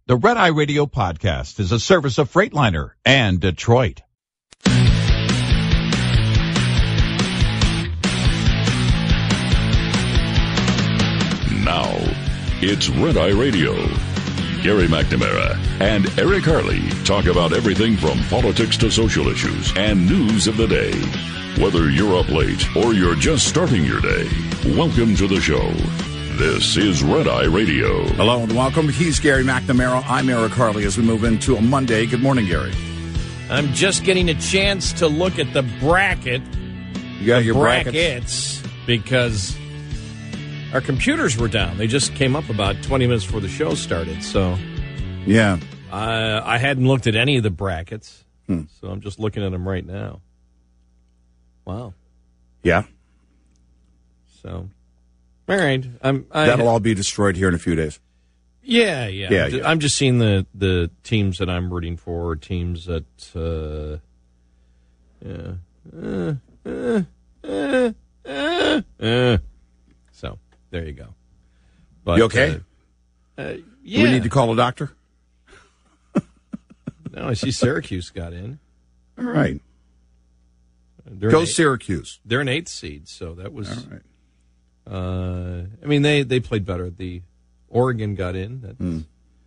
The Red Eye Radio podcast is a service of Freightliner and Detroit. Now, it's Red Eye Radio. Gary McNamara and Eric Harley talk about everything from politics to social issues and news of the day. Whether you're up late or you're just starting your day, welcome to the show. This is Red Eye Radio. Hello and welcome. He's Gary McNamara. I'm Eric Harley as we move into a Monday. Good morning, Gary. I'm just getting a chance to look at the bracket. You got your brackets? Because our computers were down. They just came up about 20 minutes before the show started. So, yeah, I hadn't looked at any of the brackets. So I'm just looking at them right now. Wow. Yeah. So, all right. That'll all be destroyed here in a few days. Yeah. I'm just seeing the teams that I'm rooting for, teams that, So, there you go. But, you okay? Yeah. Do we need to call a doctor? No, I see Syracuse got in. All right. Go Syracuse. They're an 8th seed, so that was... All right. I mean, they played better. The Oregon got in.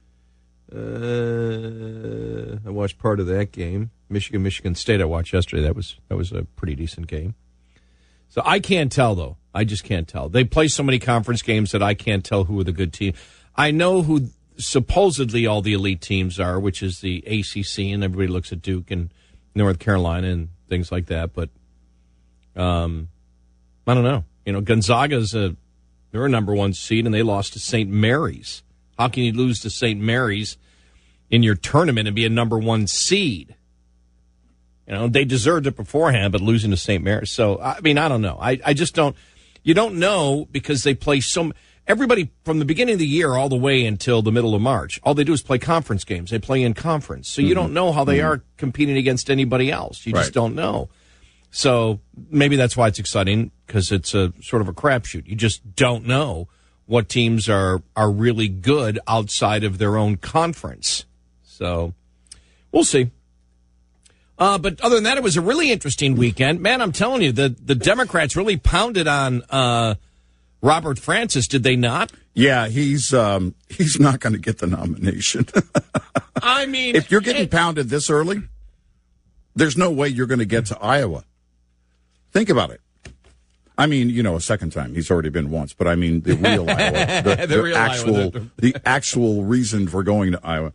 I watched part of that game. Michigan State I watched yesterday. That was a pretty decent game. So I can't tell, though. I just can't tell. They play so many conference games that I can't tell who are the good teams. I know who supposedly all the elite teams are, which is the ACC, and everybody looks at Duke and North Carolina and things like that. But I don't know. You know, Gonzaga's they're a number 1 seed, and they lost to St. Mary's. How can you lose to St. Mary's in your tournament and be a number 1 seed? You know, they deserved it beforehand, but losing to St. Mary's. So, I mean, I don't know. I just don't. You don't know because they play everybody from the beginning of the year all the way until the middle of March. All they do is play conference games. They play in conference. So you don't know how they are competing against anybody else. You just don't know. So maybe that's why it's exciting, because it's a sort of a crapshoot. You just don't know what teams are really good outside of their own conference. So we'll see. But other than that, it was a really interesting weekend. Man, I'm telling you, the Democrats really pounded on Robert Francis, did they not? Yeah, he's not going to get the nomination. I mean, if you're getting pounded this early, there's no way you're going to get to Iowa. Think about it. I mean, you know, a second time. He's already been once, but I mean the real Iowa, the actual reason for going to Iowa.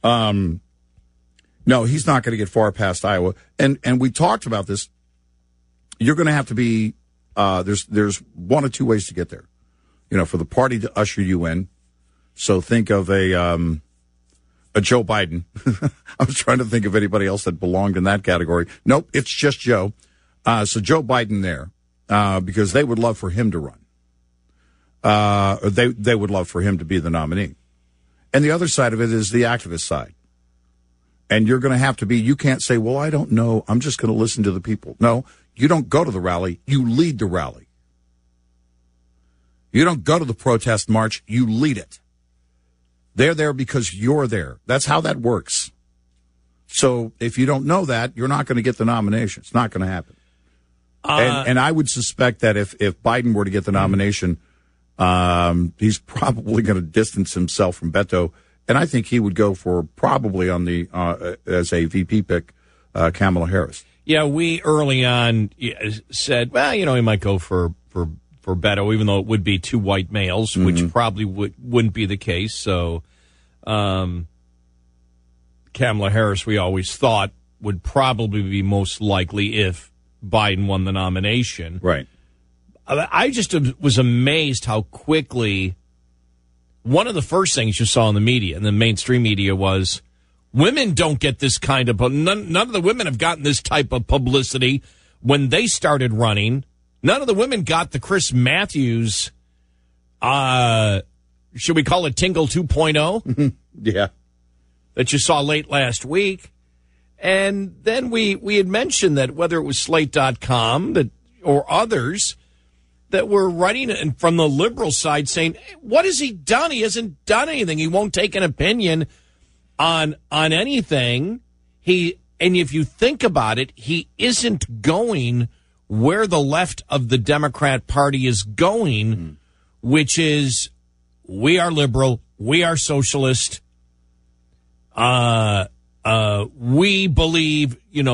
No, he's not going to get far past Iowa. And we talked about this. You're going to have to be there's one or two ways to get there. You know, for the party to usher you in. So think of a Joe Biden. I was trying to think of anybody else that belonged in that category. Nope, it's just Joe. So Joe Biden there, because they would love for him to run. They would love for him to be the nominee. And the other side of it is the activist side. And you're going to have to be, you can't say, well, I don't know, I'm just going to listen to the people. No, you don't go to the rally, you lead the rally. You don't go to the protest march, you lead it. They're there because you're there. That's how that works. So if you don't know that, you're not going to get the nomination. It's not going to happen. And I would suspect that if Biden were to get the nomination, he's probably going to distance himself from Beto. And I think he would go for probably on the as a VP pick, Kamala Harris. Yeah, we early on said, well, you know, he might go for Beto, even though it would be 2 white males, which probably wouldn't be the case. So Kamala Harris, we always thought, would probably be most likely if Biden won the nomination. Right. I just was amazed how quickly one of the first things you saw in the media, in the mainstream media, was women don't get this kind of, none of the women have gotten this type of publicity when they started running. None of the women got the Chris Matthews, should we call it Tingle 2.0? Yeah. That you saw late last week. And then we had mentioned that whether it was Slate.com or others that were writing from the liberal side saying, what has he done? He hasn't done anything. He won't take an opinion on anything. And if you think about it, he isn't going where the left of the Democrat Party is going, which is we are liberal, we are socialist, we believe,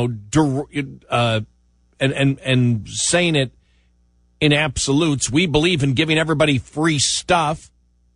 and saying it in absolutes, we believe in giving everybody free stuff.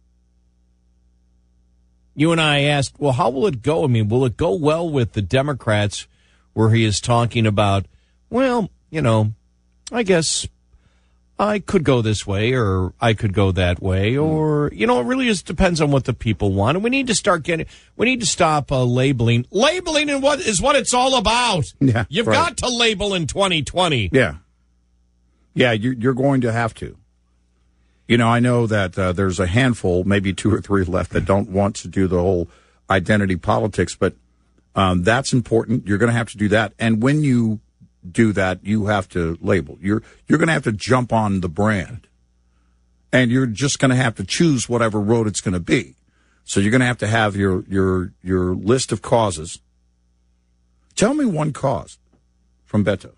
You and I asked, well, how will it go? I mean, will it go well with the Democrats where he is talking about, well, I guess I could go this way or I could go that way, or, it really just depends on what the people want. And we need to stop labeling. Labeling is what it's all about. Yeah, You've right. got to label in 2020. Yeah. Yeah, you're going to have to. I know that there's a handful, maybe 2 or 3 left that don't want to do the whole identity politics, but that's important. You're going to have to do that. And when you do that, you have to label. You're going to have to jump on the brand. And you're just going to have to choose whatever road it's going to be. So you're going to have your list of causes. Tell me one cause from Beto.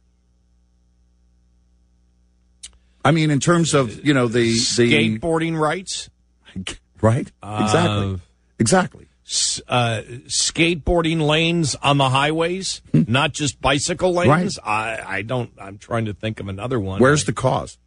I mean, in terms of, the skateboarding rights. Right? Exactly. Skateboarding lanes on the highways, not just bicycle lanes. Right. I'm trying to think of another one. Where's the cause?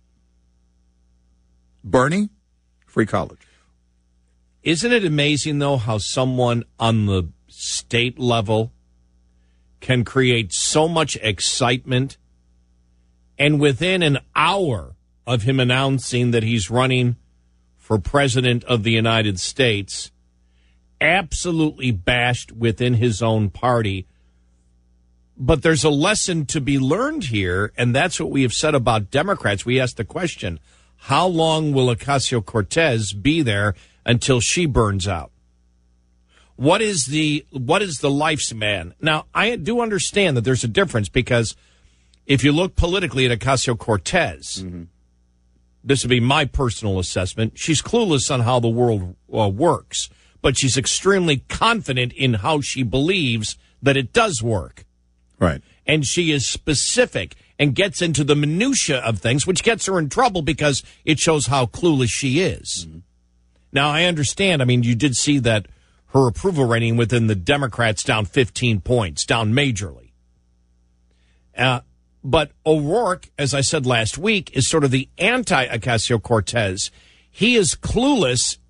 Bernie? Free college. Isn't it amazing, though, how someone on the state level can create so much excitement, and within an hour of him announcing that he's running for president of the United States, absolutely bashed within his own party. But there's a lesson to be learned here, and that's what we have said about Democrats. We asked the question, how long will Ocasio-Cortez be there until she burns out? What is the lifespan? Now, I do understand that there's a difference, because if you look politically at Ocasio-Cortez, this would be my personal assessment, she's clueless on how the world works, but she's extremely confident in how she believes that it does work. Right. And she is specific and gets into the minutia of things, which gets her in trouble because it shows how clueless she is. Now, I understand. I mean, you did see that her approval rating within the Democrats down 15 points, down majorly. But O'Rourke, as I said last week, is sort of the anti-Ocasio-Cortez. He is clueless,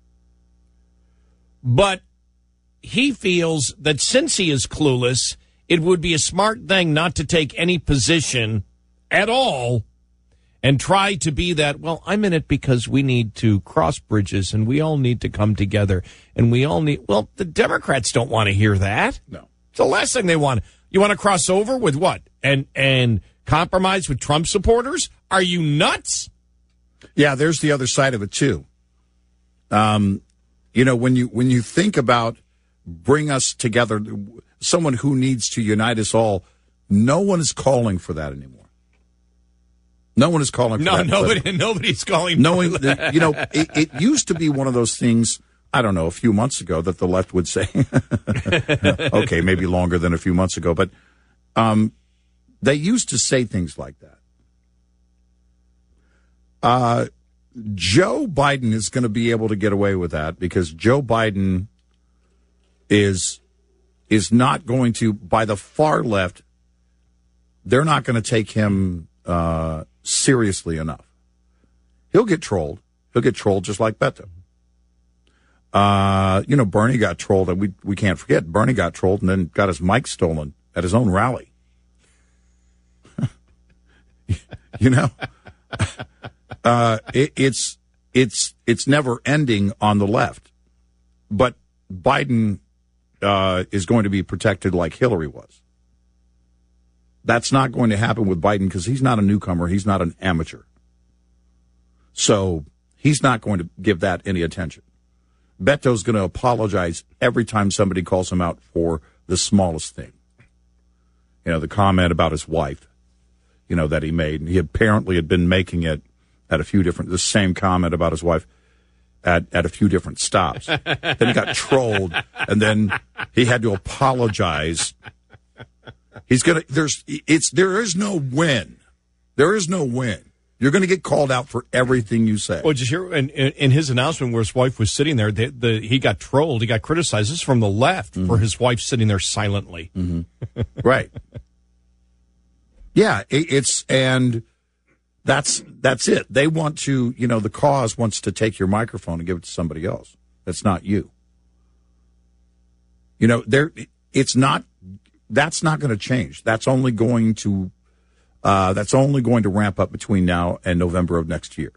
but he feels that since he is clueless, it would be a smart thing not to take any position at all and try to be that, well, I'm in it because we need to cross bridges and we all need to come together and we all need, well, the Democrats don't want to hear that. No. It's the last thing they want. You want to cross over with what? And compromise with Trump supporters? Are you nuts? Yeah, there's the other side of it too. When you think about bring us together, someone who needs to unite us all, no one is calling for that anymore. No one is calling for that. Nobody's calling Knowing for that. It used to be one of those things, I don't know, a few months ago that the left would say, okay, maybe longer than a few months ago, but they used to say things like that. Joe Biden is going to be able to get away with that because Joe Biden is not going to, by the far left, they're not going to take him seriously enough. He'll get trolled. He'll get trolled just like Beto. Bernie got trolled, and we can't forget, Bernie got trolled and then got his mic stolen at his own rally. It's never ending on the left. But Biden is going to be protected like Hillary was. That's not going to happen with Biden because he's not a newcomer. He's not an amateur. So he's not going to give that any attention. Beto's going to apologize every time somebody calls him out for the smallest thing. The comment about his wife, that he made. And he apparently had been making it at a few different, the same comment about his wife. at a few different stops. Then he got trolled, and then he had to apologize. There is no win. There is no win. You're going to get called out for everything you say. Well, just here in his announcement where his wife was sitting there, he got trolled. He got criticized. This is from the left for his wife sitting there silently. Mm-hmm. Right. Yeah, and that's it. They want to, the cause wants to take your microphone and give it to somebody else. That's not you. That's not going to change. That's only going to ramp up between now and November of next year.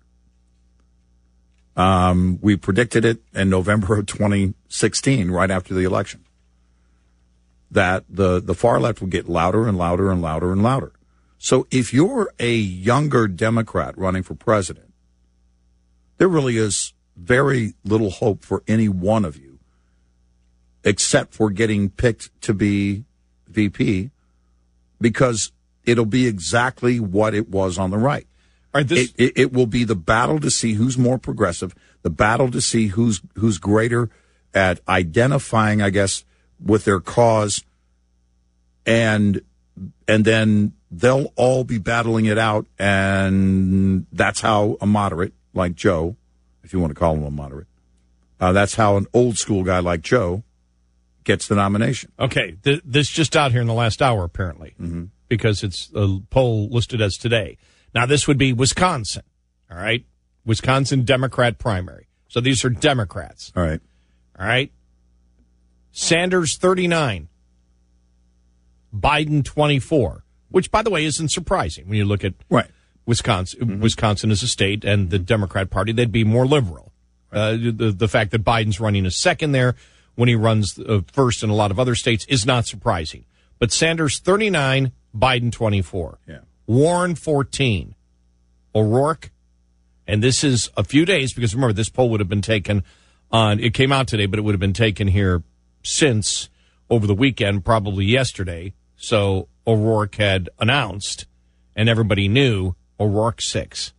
We predicted it in November of 2016, right after the election, that the far left would get louder and louder and louder and louder. So if you're a younger Democrat running for president, there really is very little hope for any one of you, except for getting picked to be VP, because it'll be exactly what it was on the right. All right, it will be the battle to see who's more progressive, the battle to see who's greater at identifying, I guess, with their cause, and then they'll all be battling it out, and that's how a moderate like Joe, if you want to call him a moderate, that's how an old school guy like Joe gets the nomination. Okay, this just out here in the last hour, apparently, because it's a poll listed as today. Now, this would be Wisconsin, all right? Wisconsin Democrat primary. So these are Democrats. All right. All right? Sanders, 39. Biden, 24. Which, by the way, isn't surprising when you look at Wisconsin. Mm-hmm. Wisconsin is a state, and the Democrat Party, they'd be more liberal. The fact that Biden's running a second there when he runs first in a lot of other states is not surprising. But Sanders, 39, Biden, 24. Yeah. Warren, 14. O'Rourke, and this is a few days, because remember, this poll would have been taken on, it came out today, but it would have been taken here since over the weekend, probably yesterday. So O'Rourke had announced, and everybody knew, O'Rourke 6.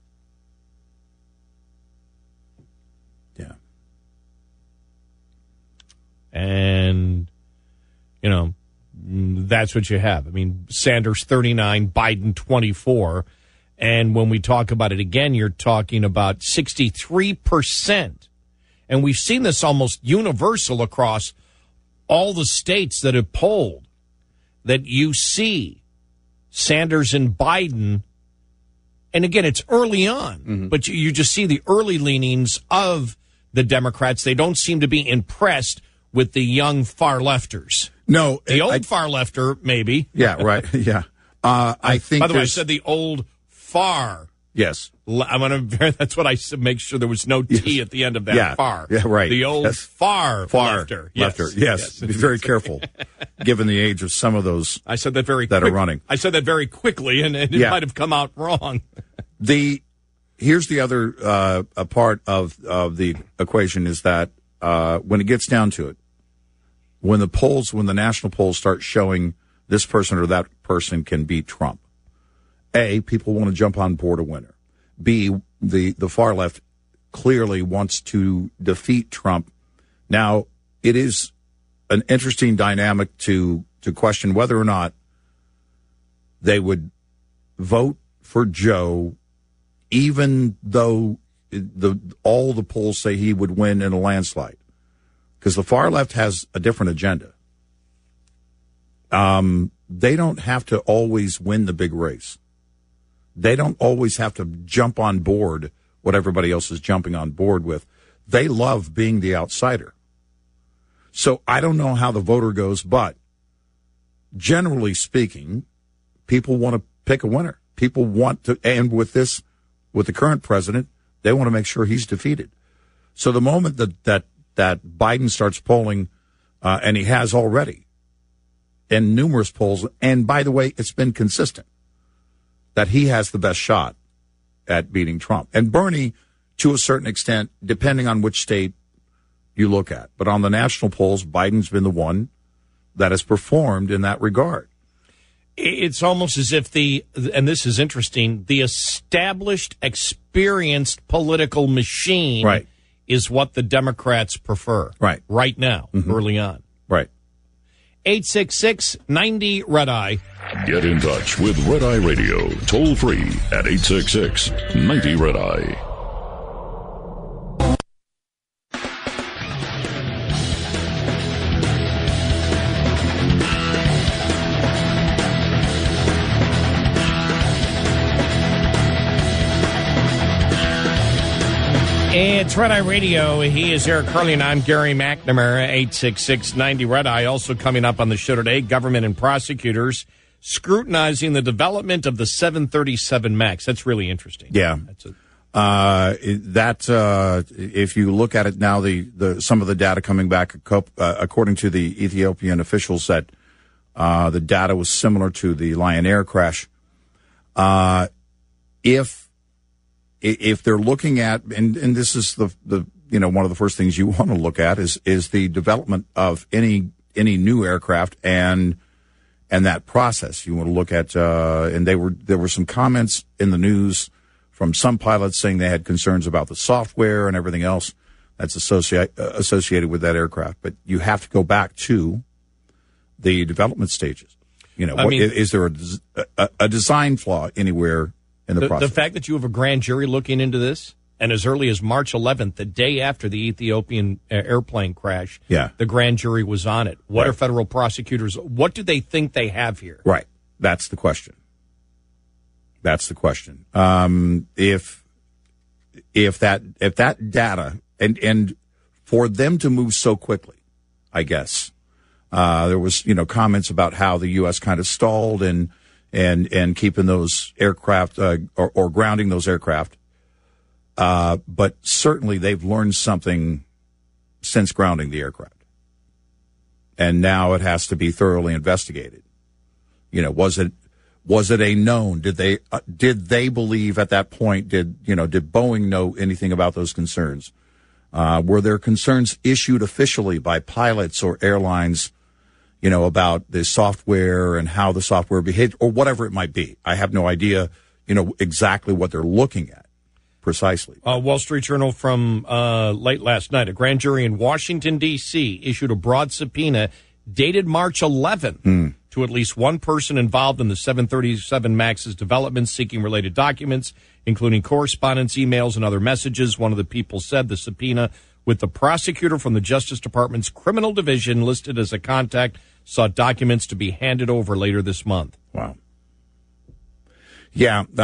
Yeah. And, that's what you have. I mean, Sanders 39, Biden 24. And when we talk about it again, you're talking about 63%. And we've seen this almost universal across all the states that have polled, that you see Sanders and Biden. And again, it's early on, but you just see the early leanings of the Democrats. They don't seem to be impressed with the young far lefters. No, the old far lefter, maybe. Yeah, right. Yeah, I think. By the way, I said the old far. Yes, I'm gonna. That's what I said. Make sure there was no T at the end of that. Far. Yeah, right. The old far lefter. Yes. Be very careful, given the age of some of those. I said that very that are running. I said that very quickly, and it might have come out wrong. Here's the other a part of the equation is that when it gets down to it, when the national polls start showing this person or that person can beat Trump, A, people want to jump on board a winner. B, the far left clearly wants to defeat Trump. Now, it is an interesting dynamic to question whether or not they would vote for Joe, even though all the polls say he would win in a landslide. Because the far left has a different agenda. They don't have to always win the big race. They don't always have to jump on board what everybody else is jumping on board with. They love being the outsider. So I don't know how the voter goes, but generally speaking, people want to pick a winner. People want to, and with the current president, they want to make sure he's defeated. So the moment that Biden starts polling, and he has already in numerous polls, and by the way, it's been consistent that he has the best shot at beating Trump. And Bernie, to a certain extent, depending on which state you look at. But on the national polls, Biden's been the one that has performed in that regard. It's almost as if and this is interesting, the established, experienced political machine is what the Democrats prefer. Right now, early on. Right. 866-90-RED-EYE. Get in touch with Red Eye Radio, toll free at 866-90-RED-EYE. It's Red Eye Radio. He is Eric Carly, and I'm Gary McNamara, 866-90-RED-EYE. Also coming up on the show today, government and prosecutors scrutinizing the development of the 737 MAX. That's really interesting. Yeah. If you look at it now, the some of the data coming back, according to the Ethiopian officials, that the data was similar to the Lion Air crash. If they're looking at, and this is the one of the first things you want to look at is the development of any new aircraft and that process. You want to look at, and there were some comments in the news from some pilots saying they had concerns about the software and everything else that's associated with that aircraft. But you have to go back to the development stages. Is there a design flaw anywhere in the process? The fact that you have a grand jury looking into this, and as early as March 11th, the day after the Ethiopian airplane crash, the grand jury was on it. What are federal prosecutors, what do they think they have here? Right. That's the question. If that data, and for them to move so quickly, I guess, there was, comments about how the U.S. kind of stalled and keeping those aircraft or grounding those aircraft. But certainly they've learned something since grounding the aircraft. And now it has to be thoroughly investigated. Was it a known? Did they believe at that point, did Boeing know anything about those concerns? Were there concerns issued officially by pilots or airlines, about the software and how the software behaved, or whatever it might be? I have no idea, exactly what they're looking at precisely. Wall Street Journal from late last night. A grand jury in Washington, D.C. issued a broad subpoena dated March 11th to at least one person involved in the 737 MAX's development, seeking related documents, including correspondence, emails, and other messages. One of the people said the subpoena with the prosecutor from the Justice Department's criminal division listed as a contact sought documents to be handed over later this month. Wow. Yeah.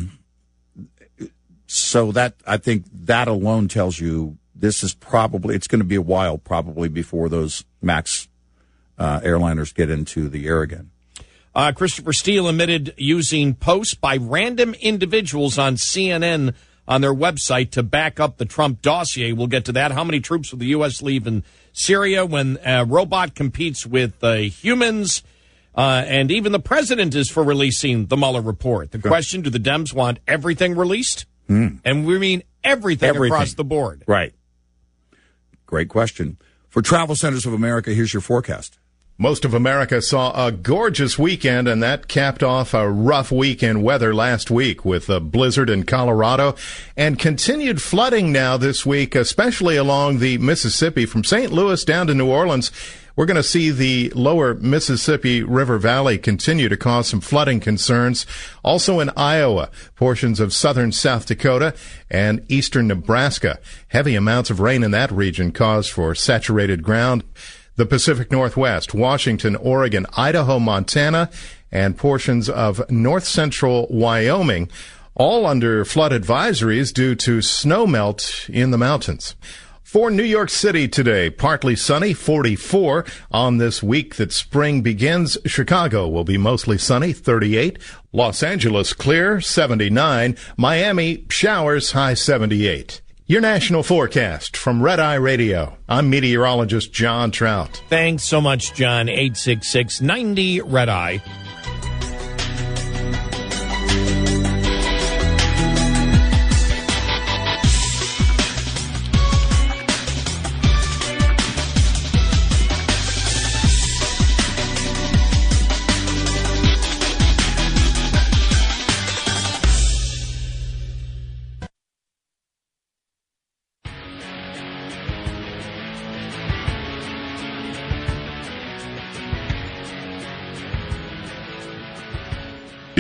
So I think that alone tells you it's going to be a while probably before those MAX airliners get into the air again. Christopher Steele admitted using posts by random individuals on CNN on their website to back up the Trump dossier. We'll get to that. How many troops will the U.S. leave in Syria when a robot competes with humans? And even the president is for releasing the Mueller report. The question, do the Dems want everything released? And we mean everything across the board. Right. Great question. For Travel Centers of America, here's your forecast. Most of America saw a gorgeous weekend, and that capped off a rough weekend weather last week with a blizzard in Colorado and continued flooding now this week, especially along the Mississippi from St. Louis down to New Orleans. We're going to see the lower Mississippi River Valley continue to cause some flooding concerns. Also in Iowa, portions of southern South Dakota and eastern Nebraska. Heavy amounts of rain in that region cause for saturated ground. The Pacific Northwest, Washington, Oregon, Idaho, Montana, and portions of north central Wyoming, all under flood advisories due to snowmelt in the mountains. For New York City today, partly sunny, 44. On this week that spring begins, Chicago will be mostly sunny, 38. Los Angeles clear, 79. Miami showers, high 78. Your national forecast from Red Eye Radio. I'm meteorologist John Trout. Thanks so much, John. 866-90-RED-EYE.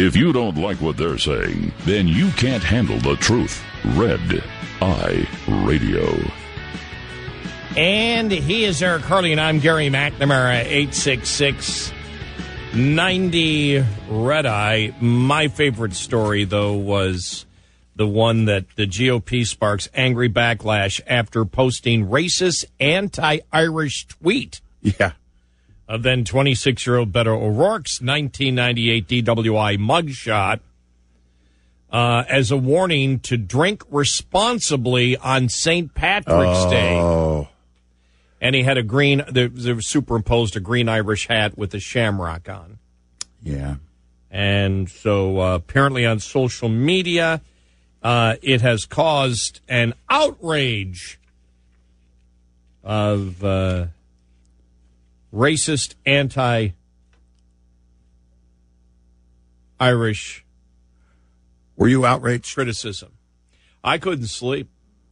If you don't like what they're saying, then you can't handle the truth. Red Eye Radio. And he is Eric Harley, and I'm Gary McNamara, 866-90 Red Eye. My favorite story, though, was the one that the GOP sparks angry backlash after posting racist anti-Irish tweet. Yeah. Of then 26-year-old Beto O'Rourke's 1998 DWI mugshot as a warning to drink responsibly on St. Patrick's Day. And he had they superimposed a green Irish hat with a shamrock on. Yeah. And so apparently on social media, it has caused an outrage of racist, anti-Irish. Were you outraged? Criticism. I couldn't sleep.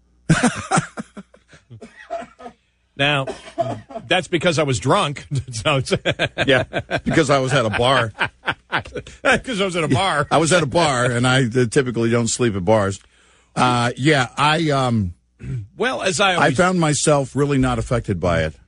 Now, that's because I was drunk. Yeah, because I was at a bar. Because I was at a bar. I was at a bar, and I typically don't sleep at bars. Well, as I found myself really not affected by it.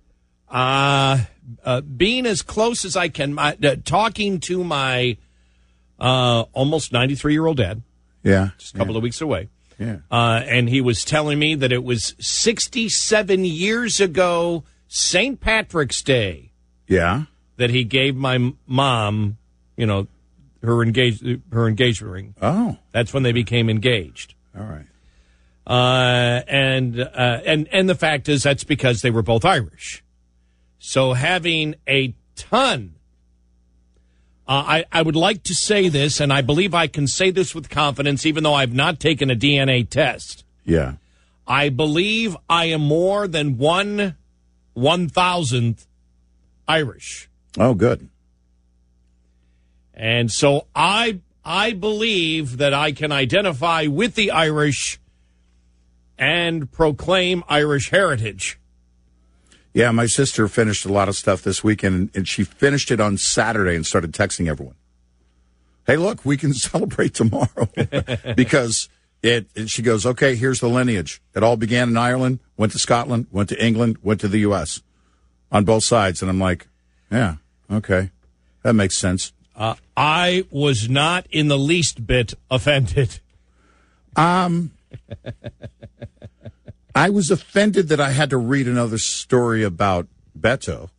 Being as close as I can, talking to my almost 93-year-old dad. Yeah. Just a couple of weeks away. Yeah. And he was telling me that it was 67 years ago, St. Patrick's Day. Yeah. That he gave my mom, her engagement ring. Oh. That's when they became engaged. All right. And the fact is that's because they were both Irish. So having a ton, I would like to say this, and I believe I can say this with confidence, even though I've not taken a DNA test. Yeah. I believe I am more than 1,000th Irish. Oh, good. And so I believe that I can identify with the Irish and proclaim Irish heritage. Yeah, my sister finished a lot of stuff this weekend, and she finished it on Saturday and started texting everyone. Hey, look, we can celebrate tomorrow. Because she goes, okay, here's the lineage. It all began in Ireland, went to Scotland, went to England, went to the U.S. on both sides. And I'm like, yeah, okay, that makes sense. I was not in the least bit offended. I was offended that I had to read another story about Beto.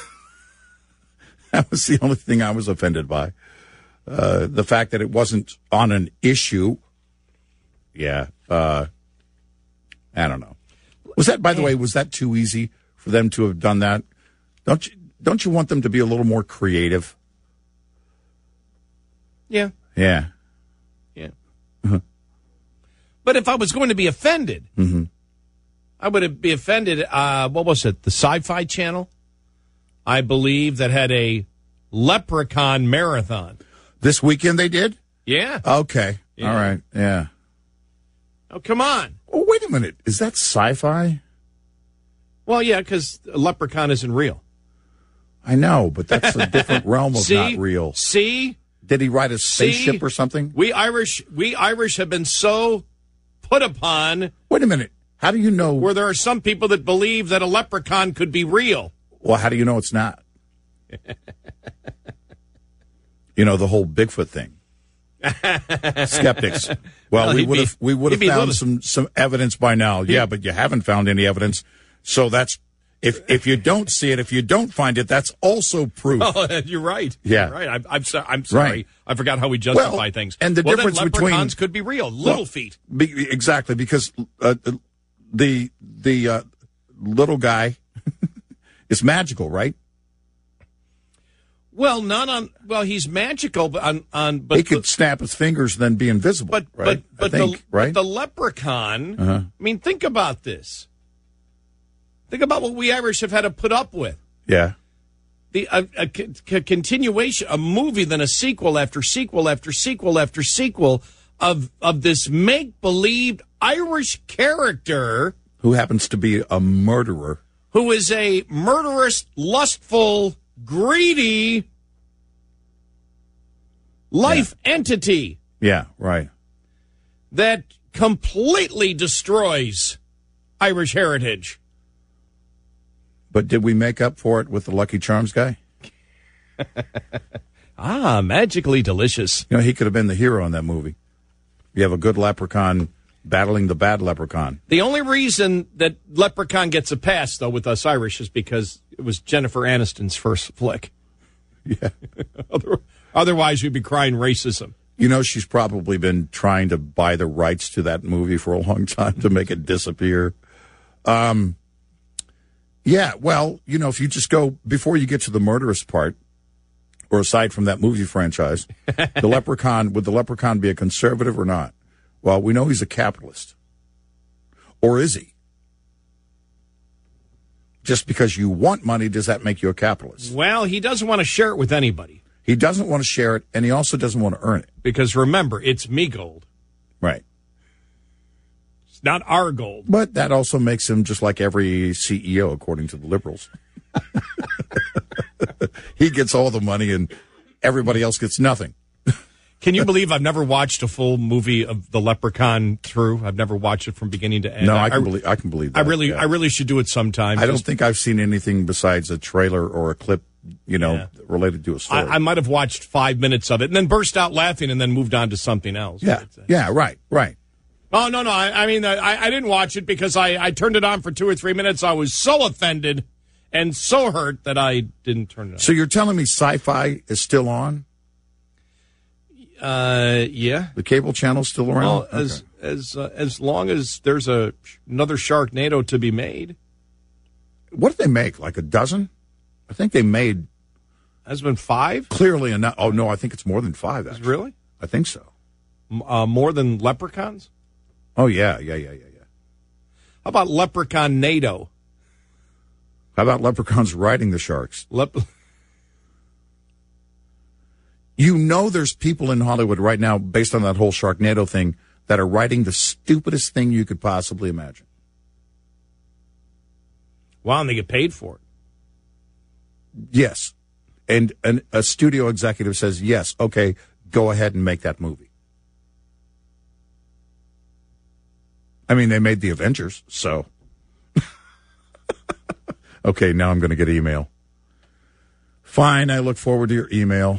That was the only thing I was offended by. The fact that it wasn't on an issue. Yeah. I don't know. Was that, by the way, was that too easy for them to have done that? Don't you want them to be a little more creative? Yeah. Yeah. Yeah. Uh-huh. But if I was going to be offended, I would be offended. What was it? The Sci-Fi Channel, I believe, that had a leprechaun marathon. This weekend they did? Yeah. Okay. Yeah. All right. Yeah. Oh, come on. Oh, wait a minute. Is that sci-fi? Well, yeah, because a leprechaun isn't real. I know, but that's a different realm of not real. See? Did he ride a spaceship or something? We Irish have been so put upon. Wait a minute. How do you know? Where there are some people that believe that a leprechaun could be real. Well, how do you know it's not? The whole Bigfoot thing. Skeptics. Well, we would have found some evidence by now. Yeah, but you haven't found any evidence. So that's if you don't see it, if you don't find it, that's also proof. Oh, you're right. Yeah, you're right. I'm sorry. Right. I forgot how we justify things. And the difference then leprechauns between could be real. Little feet. Exactly, because the little guy is magical, right? Well, not on. Well, he's magical, but but he could snap his fingers and then be invisible. But right? but the leprechaun. Uh-huh. I mean, think about this. Think about what we Irish have had to put up with. Yeah. A continuation, a movie, then a sequel after sequel after sequel after sequel of this make believe Irish character who happens to be a murderer, who is a murderous, lustful, greedy life entity Yeah, right. that completely destroys Irish heritage. But did we make up for it with the Lucky Charms guy? Magically delicious. You know, he could have been the hero in that movie. You have a good leprechaun battling the bad leprechaun. The only reason that Leprechaun gets a pass, though, with us Irish is because it was Jennifer Aniston's first flick. Yeah. Otherwise, we'd be crying racism. You know, she's probably been trying to buy the rights to that movie for a long time to make it disappear. Yeah, well, you know, if you just go, before you get to the murderous part, or aside from that movie franchise, the Leprechaun, would the Leprechaun be a conservative or not? Well, we know he's a capitalist. Or is he? Just because you want money, does that make you a capitalist? Well, he doesn't want to share it with anybody. He doesn't want to share it, and he also doesn't want to earn it. Because remember, it's me gold. Right. It's not our gold. But that also makes him just like every CEO, according to the liberals. He gets all the money, and everybody else gets nothing. Can you believe I've never watched a full movie of The Leprechaun through? I've never watched it from beginning to end. No, I can believe that. I really should do it sometime. I don't think I've seen anything besides a trailer or a clip, related to a story. I might have watched 5 minutes of it and then burst out laughing and then moved on to something else. Yeah, right. Oh, no. I mean, I didn't watch it because I turned it on for 2 or 3 minutes. I was so offended and so hurt that I didn't turn it on. So you're telling me Sci-Fi is still on? Yeah. The cable channel's still around? Well, as long as there's another Sharknado to be made. What did they make? Like a dozen? I think they made... Has been 5? Clearly enough. Oh, no, I think it's more than 5, actually. Really? I think so. More than Leprechauns? Oh, yeah. How about Leprechaun-nado? How about leprechauns riding the sharks? You know there's people in Hollywood right now, based on that whole Sharknado thing, that are writing the stupidest thing you could possibly imagine. Wow, and they get paid for it. Yes. And a studio executive says, yes, okay, go ahead and make that movie. I mean, they made The Avengers, so. Okay, now I'm going to get email. Fine, I look forward to your email.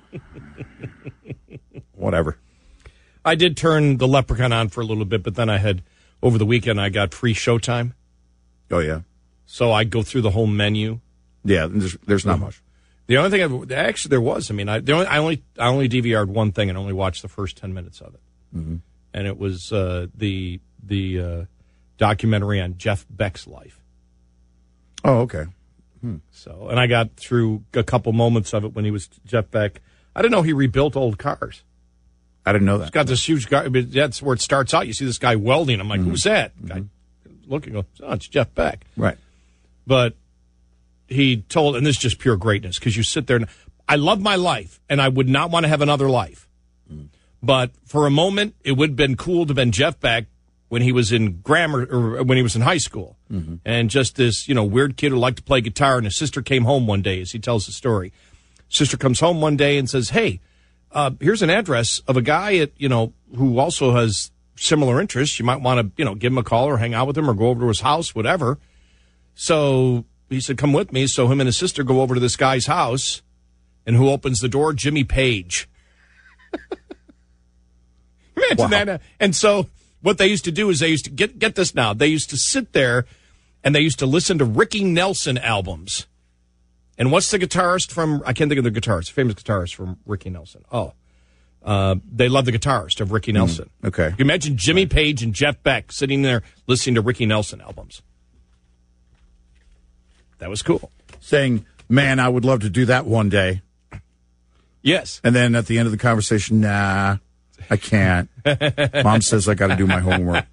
Whatever. I did turn the Leprechaun on for a little bit, but then over the weekend, I got free Showtime. Oh, yeah? So I go through the whole menu. Yeah, there's not much. The only thing, actually there was, I mean, I only DVR'd one thing and only watched the first 10 minutes of it. Mm-hmm. And it was the documentary on Jeff Beck's life. Oh, okay. So, and I got through a couple moments of it when he was Jeff Beck. I didn't know he rebuilt old cars. I didn't know that. He's got this huge guy. That's where it starts out. You see this guy welding. I'm like, who's that? Guy looking, oh, it's Jeff Beck. Right. But he told, and this is just pure greatness, because you sit there and I love my life, and I would not want to have another life. But for a moment, it would have been cool to have been Jeff Beck when he was in grammar, or when he was in high school. And just this, weird kid who liked to play guitar, and his sister came home one day, as he tells the story. Sister comes home one day and says, hey, here's an address of a guy who also has similar interests. You might want to, give him a call or hang out with him or go over to his house, whatever. So he said, come with me. So him and his sister go over to this guy's house, and who opens the door? Jimmy Page. Imagine that. And so what they used to do is they used to get this now. They used to sit there and they used to listen to Ricky Nelson albums. And what's the guitarist from? I can't think of the guitarist. Famous guitarist from Ricky Nelson. They love the guitarist of Ricky Nelson. Okay. You can imagine Jimmy Page and Jeff Beck sitting there listening to Ricky Nelson albums. That was cool. Saying, man, I would love to do that one day. Yes. And then at the end of the conversation, nah, I can't. Mom says I got to do my homework.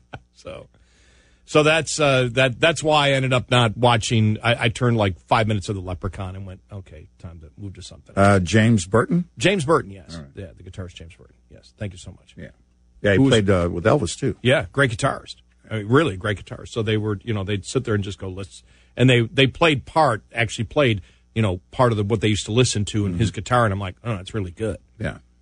So that's why I ended up not watching. I turned like 5 minutes of The Leprechaun and went, okay, time to move to something else. James Burton? James Burton, yes. Right. Yeah, the guitarist James Burton. Yes. Thank you so much. Yeah, he played with Elvis, too. Yeah, great guitarist. I mean, really great guitarist. So they were, they'd sit there and just go, and they played part of what they used to listen to in his guitar, and I'm like, oh, it's really good. Yeah.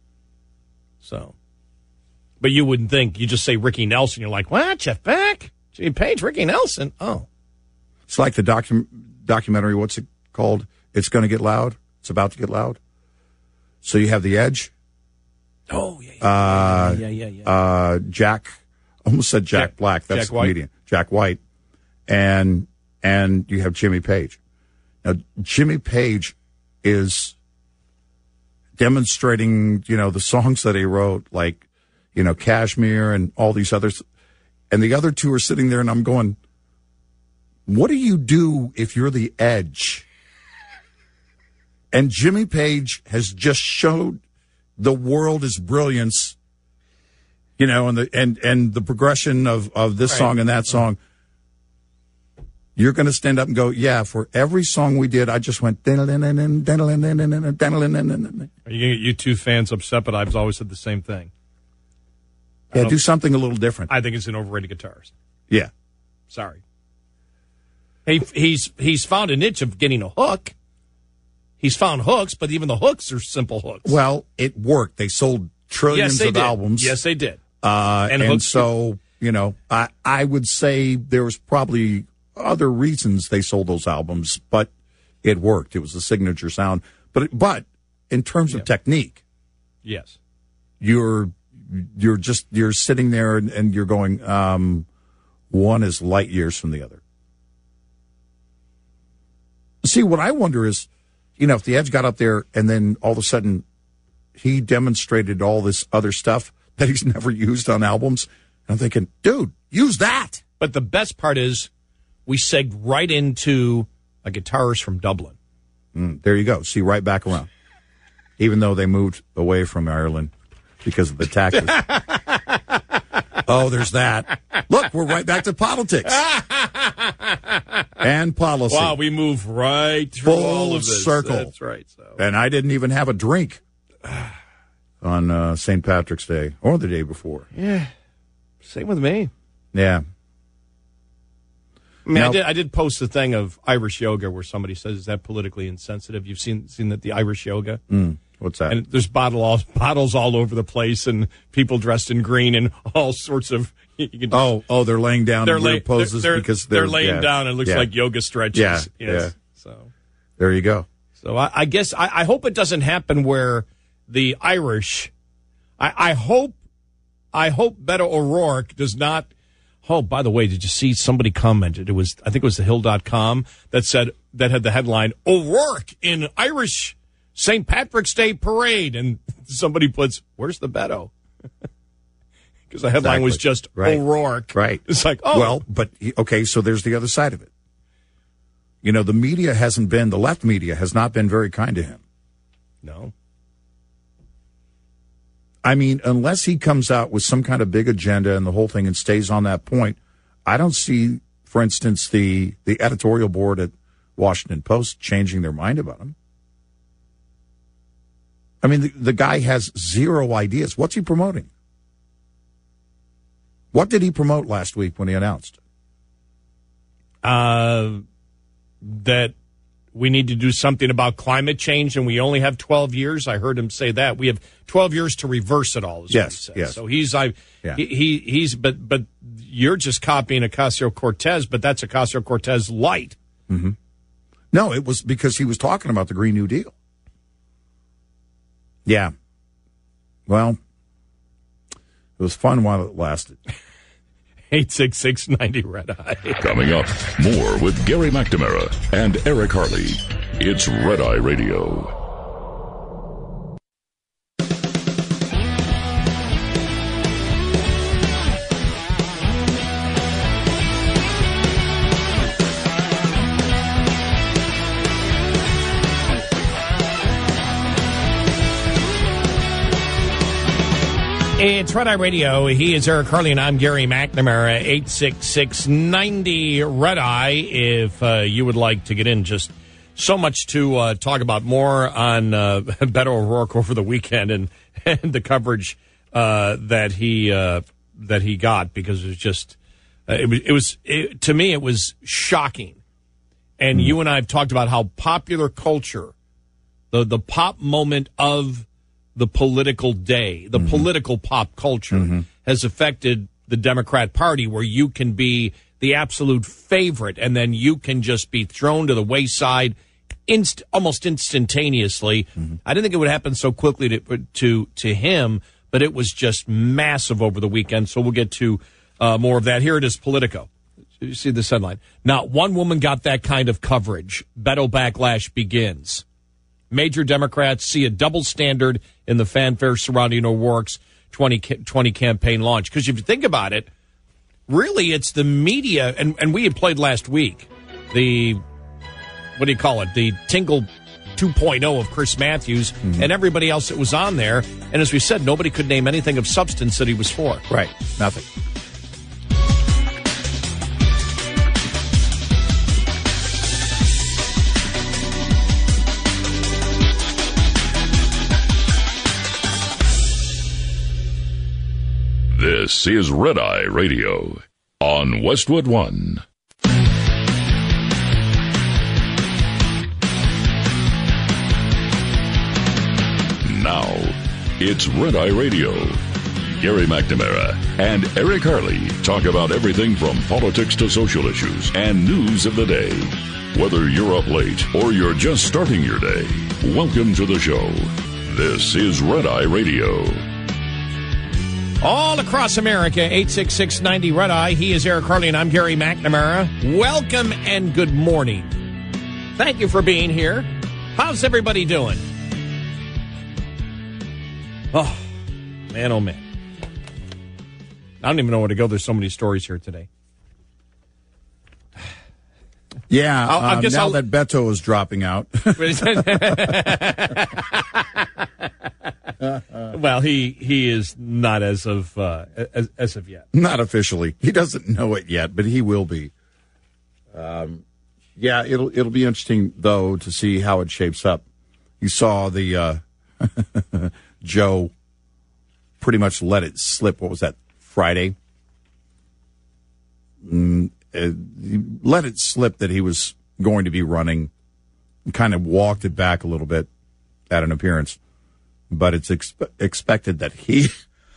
So, but you wouldn't think. You just say Ricky Nelson. You're like, what? Jeff Beck? Jimmy Page? Ricky Nelson? Oh. It's like the documentary, what's it called? It's Going to Get Loud. It's About to Get Loud. So you have The Edge. Oh, yeah. Jack, almost said Jack Black. That's Jack the comedian. Jack White. And you have Jimmy Page. Now, Jimmy Page is demonstrating, the songs that he wrote, like, Kashmir and all these others. And the other two are sitting there, and I'm going, what do you do if you're the Edge? And Jimmy Page has just showed the world his brilliance, and the progression of this song and that song. You're going to stand up and go, yeah, for every song we did, I just went. Are you going to get U2 fans upset? But I've always said the same thing. Yeah, do something a little different. I think it's an overrated guitarist. Yeah. Sorry. He's found a niche of getting a hook. He's found hooks, but even the hooks are simple hooks. Well, it worked. They sold trillions of albums. Yes, they did. And so, I would say there was probably other reasons they sold those albums, but it worked. It was a signature sound. But in terms of technique, yes, you're sitting there and you're going, one is light years from the other. See, what I wonder is, if the Edge got up there and then all of a sudden he demonstrated all this other stuff that he's never used on albums, and I'm thinking, dude, use that. But the best part is we segged right into a guitarist from Dublin. There you go. See, right back around. Even though they moved away from Ireland because of the taxes. Oh, there's that. Look, we're right back to politics. And policy. Wow, we move right through all of this. Circle. That's right. So. And I didn't even have a drink on St. Patrick's Day or the day before. Yeah. Same with me. Yeah. I mean, I did post a thing of Irish yoga where somebody says, is that politically insensitive? You've seen that the Irish yoga? What's that? And there's bottles all over the place and people dressed in green and all sorts of... they're laying down in weird poses because they're laying down and it looks like yoga stretches. Yeah, yes. yeah. So there you go. So I guess I hope it doesn't happen where the Irish... I hope Beto O'Rourke does not... Oh, by the way, did you see somebody commented? I think it was thehill.com that had the headline, O'Rourke in Irish St. Patrick's Day parade. And somebody puts, where's the Beto? Because the headline was just O'Rourke. Right. It's like, oh. Well, but, okay, so there's the other side of it. The media the left media has not been very kind to him. No. I mean, unless he comes out with some kind of big agenda and the whole thing and stays on that point, I don't see, for instance, the editorial board at Washington Post changing their mind about him. I mean, the guy has zero ideas. What's he promoting? What did he promote last week when he announced? That we need to do something about climate change, and we only have 12 years. I heard him say that. We have 12 years to reverse it all, is what he said. Yes. So but you're just copying Ocasio-Cortez, but that's Ocasio-Cortez light. Mm-hmm. No, it was because he was talking about the Green New Deal. Yeah. Well, it was fun while it lasted. 866-90-RED-EYE. Coming up, more with Gary McNamara and Eric Harley. It's Red Eye Radio. It's Red Eye Radio. He is Eric Harley, and I'm Gary McNamara. 866-90-RED-EYE. If you would like to get in, just so much to talk about more on Beto O'Rourke over the weekend and the coverage that he got, because it was just to me it was shocking. And you and I have talked about how popular culture, the pop moment of the political day, the political pop culture has affected the Democrat Party, where you can be the absolute favorite and then you can just be thrown to the wayside almost instantaneously. I didn't think it would happen so quickly to him, but it was just massive over the weekend. So we'll get to more of that. Here it is, Politico. You see this headline. Not one woman got that kind of coverage. Beto backlash begins. Major Democrats see a double standard in the fanfare surrounding O'Rourke's 2020 campaign launch. Because if you think about it, really it's the media, and we had played last week, the Tingle 2.0 of Chris Matthews and everybody else that was on there. And as we said, nobody could name anything of substance that he was for. Right. Nothing. This is Red Eye Radio on Westwood One. Now, it's Red Eye Radio. Gary McNamara and Eric Harley talk about everything from politics to social issues and news of the day. Whether you're up late or you're just starting your day, welcome to the show. This is Red Eye Radio. All across America, 866-90 Red Eye. He is Eric Harley, and I'm Gary McNamara. Welcome and good morning. Thank you for being here. How's everybody doing? Oh, man, oh, man. I don't even know where to go. There's so many stories here today. Yeah, now that Beto is dropping out. Well, he is not as of yet. Not officially. He doesn't know it yet, but he will be. Yeah, it'll be interesting though to see how it shapes up. You saw the Joe pretty much let it slip. What was that, Friday? He let it slip that he was going to be running, and kind of walked it back a little bit at an appearance. But it's expected that he,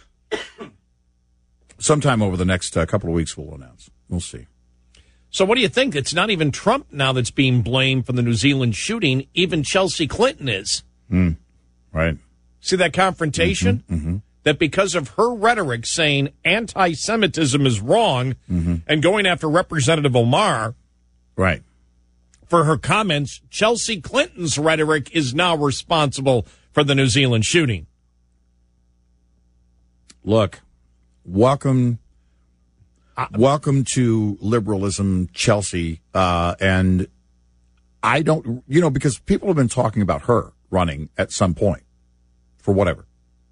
sometime over the next couple of weeks, will announce. We'll see. So what do you think? It's not even Trump now that's being blamed for the New Zealand shooting. Even Chelsea Clinton is. Right. See that confrontation? Mm-hmm. That because of her rhetoric saying anti-Semitism is wrong and going after Representative Omar. Right. For her comments, Chelsea Clinton's rhetoric is now responsible for the New Zealand shooting. Look, welcome to liberalism, Chelsea. And I don't, because people have been talking about her running at some point for whatever.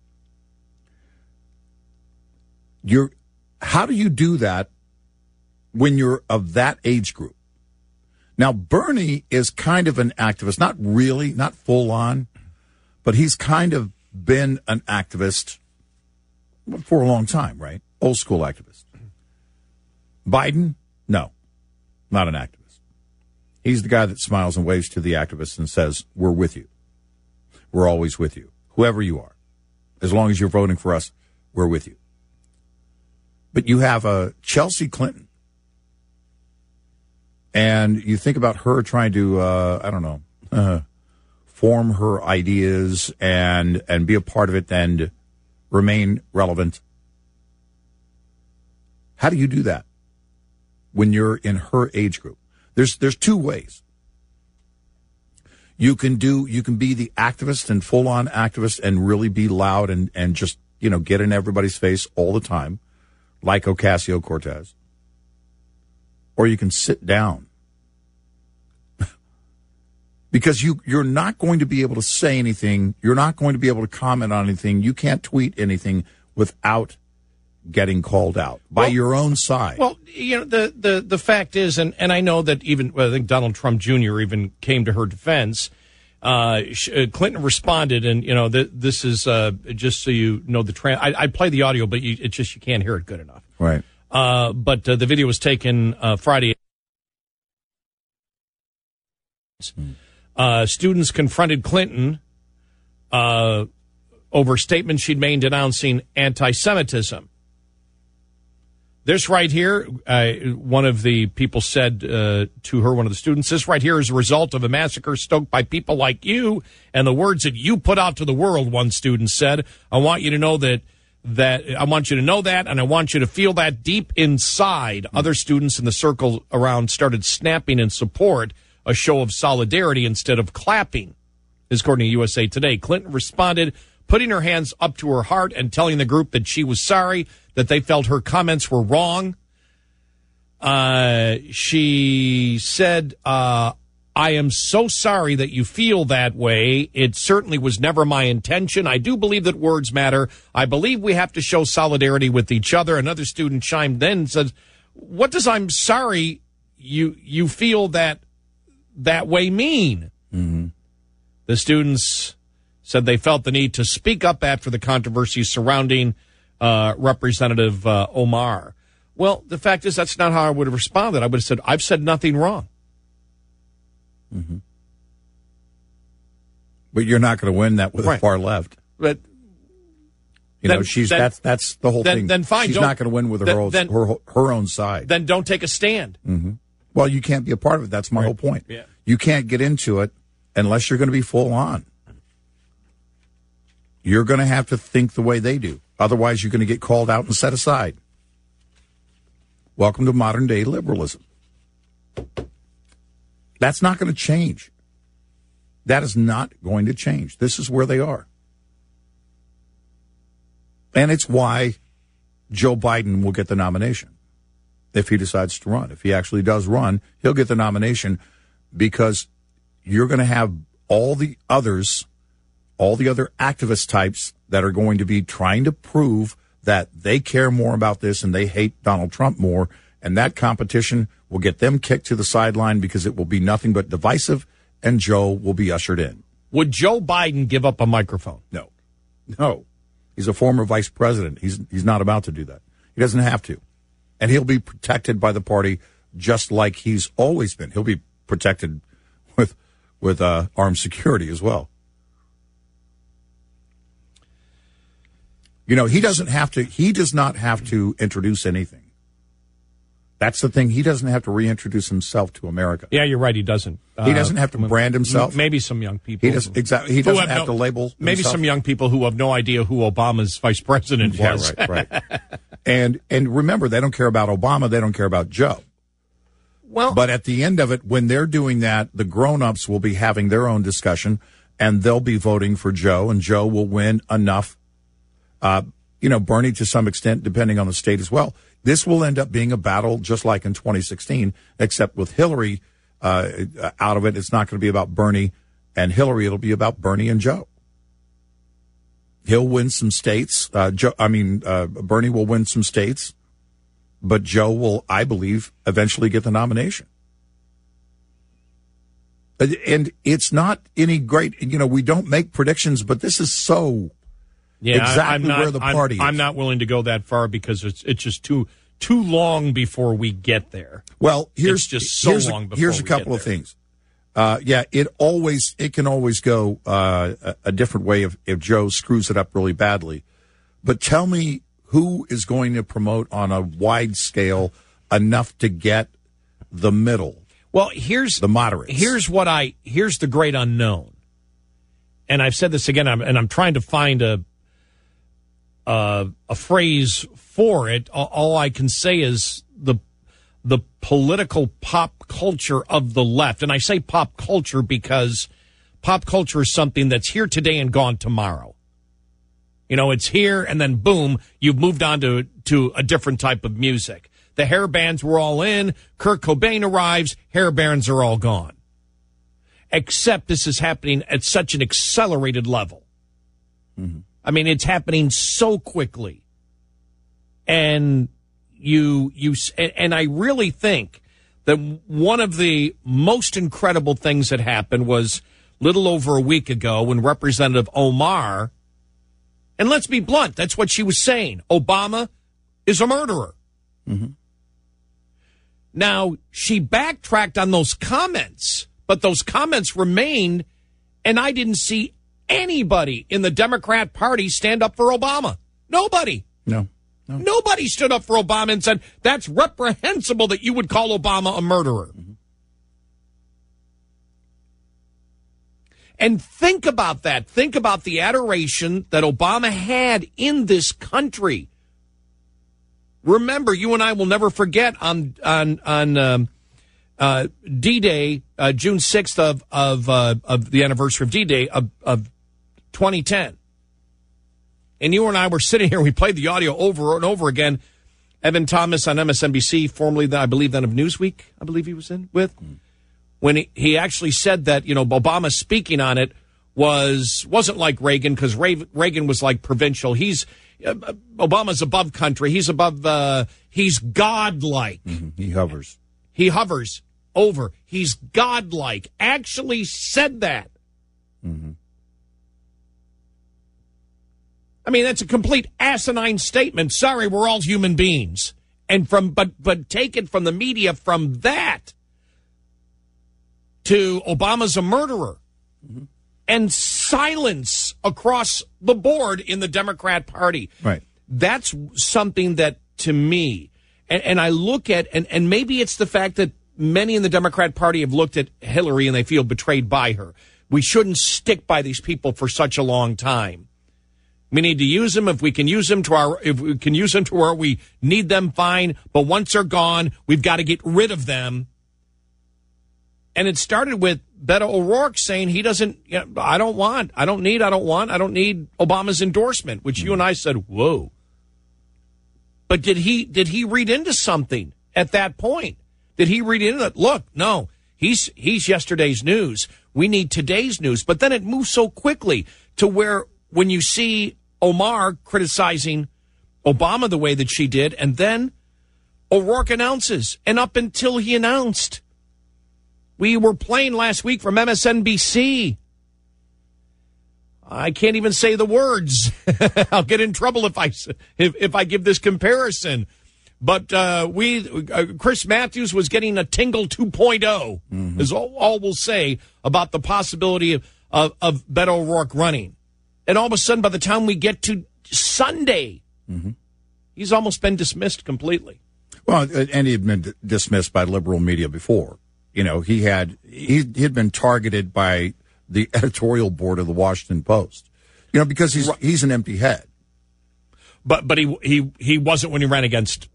How do you do that when you're of that age group? Now, Bernie is kind of an activist, not really, not full on, but he's kind of been an activist for a long time, right? Old school activist. Biden, no, not an activist. He's the guy that smiles and waves to the activists and says, we're with you. We're always with you, whoever you are. As long as you're voting for us, we're with you. But you have a Chelsea Clinton, and you think about her trying to, form her ideas and be a part of it and remain relevant. How do you do that when you're in her age group? There's two ways. You can be the activist and full on activist and really be loud and just, get in everybody's face all the time, like Ocasio-Cortez. Or you can sit down. Because you're not going to be able to say anything. You're not going to be able to comment on anything. You can't tweet anything without getting called out by your own side. Well, the fact is, and I know that I think Donald Trump Jr. even came to her defense. Clinton responded, and this is just so you know the I play the audio, but you can't hear it good enough. Right. But the video was taken Friday. Students confronted Clinton over statements she'd made denouncing anti-Semitism. This right here, one of the people said to her, one of the students, this right here is a result of a massacre stoked by people like you and the words that you put out to the world, one student said. I want you to know that I want you to know that, and I want you to feel that deep inside. Other students in the circle around started snapping in support, a show of solidarity instead of clapping, according to USA Today. Clinton responded, putting her hands up to her heart and telling the group that she was sorry, that they felt her comments were wrong. She said, I am so sorry that you feel that way. It certainly was never my intention. I do believe that words matter. I believe we have to show solidarity with each other. Another student chimed in and said, what does I'm sorry you feel that way mean? Mm-hmm. The students said they felt the need to speak up after the controversy surrounding Representative Omar. Well, the fact is that's not how I would have responded. I would have said, I've said nothing wrong. Mm-hmm. But you're not going to win that with a far left. But that's the whole thing. Then fine. She's not going to win with her own side. Then don't take a stand. Mm-hmm. Well, you can't be a part of it. That's my whole point. Yeah. You can't get into it unless you're going to be full on. You're going to have to think the way they do. Otherwise, you're going to get called out and set aside. Welcome to modern day liberalism. That's not going to change. That is not going to change. This is where they are. And it's why Joe Biden will get the nomination if he decides to run. If he actually does run, he'll get the nomination because you're going to have all the other activist types that are going to be trying to prove that they care more about this and they hate Donald Trump more. And that competition will get them kicked to the sideline because it will be nothing but divisive, and Joe will be ushered in. Would Joe Biden give up a microphone? No. He's a former vice president. He's not about to do that. He doesn't have to. And he'll be protected by the party just like he's always been. He'll be protected with armed security as well. You know, he does not have to introduce anything. That's the thing. He doesn't have to reintroduce himself to America. Yeah, you're right. He doesn't. He doesn't have to brand himself. Maybe some young people. He doesn't have to label maybe himself. Some young people who have no idea who Obama's vice president was. Yeah, right. And remember, they don't care about Obama. They don't care about Joe. Well, but at the end of it, when they're doing that, the grown-ups will be having their own discussion, and they'll be voting for Joe, and Joe will win enough. Bernie to some extent, depending on the state as well. This will end up being a battle just like in 2016, except with Hillary out of it. It's not going to be about Bernie and Hillary. It'll be about Bernie and Joe. He'll win some states. Bernie will win some states, but Joe will, I believe, eventually get the nomination. And it's not any great, we don't make predictions, but this is so... Yeah, exactly where the party is. I'm not willing to go that far because it's just too long before we get there. Well, here's a couple of things. It can always go a different way if Joe screws it up really badly. But tell me who is going to promote on a wide scale enough to get the middle. Well, here's the moderates. Here's the great unknown. And I've said this again, I'm trying to find a phrase for it. All I can say is the political pop culture of the left. And I say pop culture because pop culture is something that's here today and gone tomorrow. It's here and then boom, you've moved on to a different type of music. The hair bands were all in. Kurt Cobain arrives. Hair bands are all gone. Except this is happening at such an accelerated level. Mm-hmm. I mean, it's happening so quickly. And and I really think that one of the most incredible things that happened was little over a week ago when Representative Omar, and let's be blunt, that's what she was saying. Obama is a murderer. Mm-hmm. Now, she backtracked on those comments, but those comments remained, and I didn't see anybody in the Democrat Party stand up for Obama. Nobody. No. Nobody stood up for Obama and said, that's reprehensible that you would call Obama a murderer. Mm-hmm. And think about that. Think about the adoration that Obama had in this country. Remember, you and I will never forget on D-Day, June 6th of the anniversary of D-Day of 2010. And you and I were sitting here, we played the audio over and over again. Evan Thomas on MSNBC, formerly, I believe, then of Newsweek, I believe he was in with. When he actually said that, Obama speaking on it wasn't like Reagan, because Reagan was like provincial. Obama's above country. He's above, he's godlike. Mm-hmm. He hovers. He hovers over. He's godlike. Actually said that. Mm-hmm. I mean, that's a complete asinine statement. Sorry, we're all human beings. And but taken from the media from that to Obama's a murderer, mm-hmm. and silence across the board in the Democrat Party. Right. That's something that, to me, and I look at, and maybe it's the fact that many in the Democrat Party have looked at Hillary and they feel betrayed by her. We shouldn't stick by these people for such a long time. We need to use them if we can use them to where we need them, fine. But once they're gone, we've got to get rid of them. And it started with Beto O'Rourke saying he doesn't, I don't need Obama's endorsement, which you and I said, whoa. But did he read into something at that point? Did he read into it? Look, no, he's yesterday's news. We need today's news. But then it moves so quickly to where when you see Omar criticizing Obama the way that she did, and then O'Rourke announces, and up until he announced, we were playing last week from MSNBC. I can't even say the words. I'll get in trouble if I give this comparison. But Chris Matthews was getting a tingle 2.0, mm-hmm. is all we'll say about the possibility of Beto O'Rourke running. And all of a sudden, by the time we get to Sunday, mm-hmm. he's almost been dismissed completely. Well, and he had been dismissed by liberal media before. He had been targeted by the editorial board of the Washington Post, because he's an empty head. But he wasn't when he ran against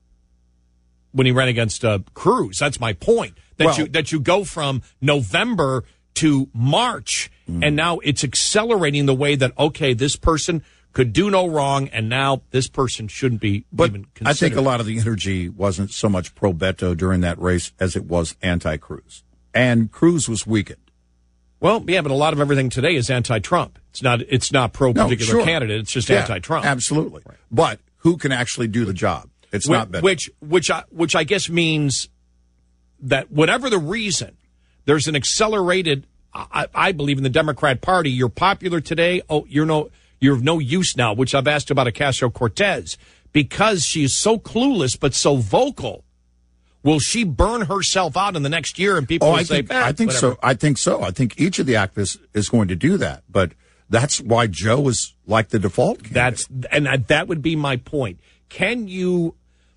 Cruz. That's my point. That you go from November to March, and now it's accelerating the way that, okay, this person could do no wrong, and now this person shouldn't be even considered. I think a lot of the energy wasn't so much pro-Beto during that race as it was anti-Cruz. And Cruz was weakened. Well, yeah, but a lot of everything today is anti-Trump. It's not pro-particular candidate. It's just anti-Trump. Absolutely. Right. But who can actually do the job? It's not Beto. Which I guess means that whatever the reason, there's an accelerated, I believe, in the Democrat Party. You're popular today. Oh, you're of no use now, which I've asked about Ocasio-Cortez, because she is so clueless but so vocal. Will she burn herself out in the next year? And people will say, I think whatever. so. I think so. I think each of the activists is going to do that. But that's why Joe is like the default candidate. That would be my point. You've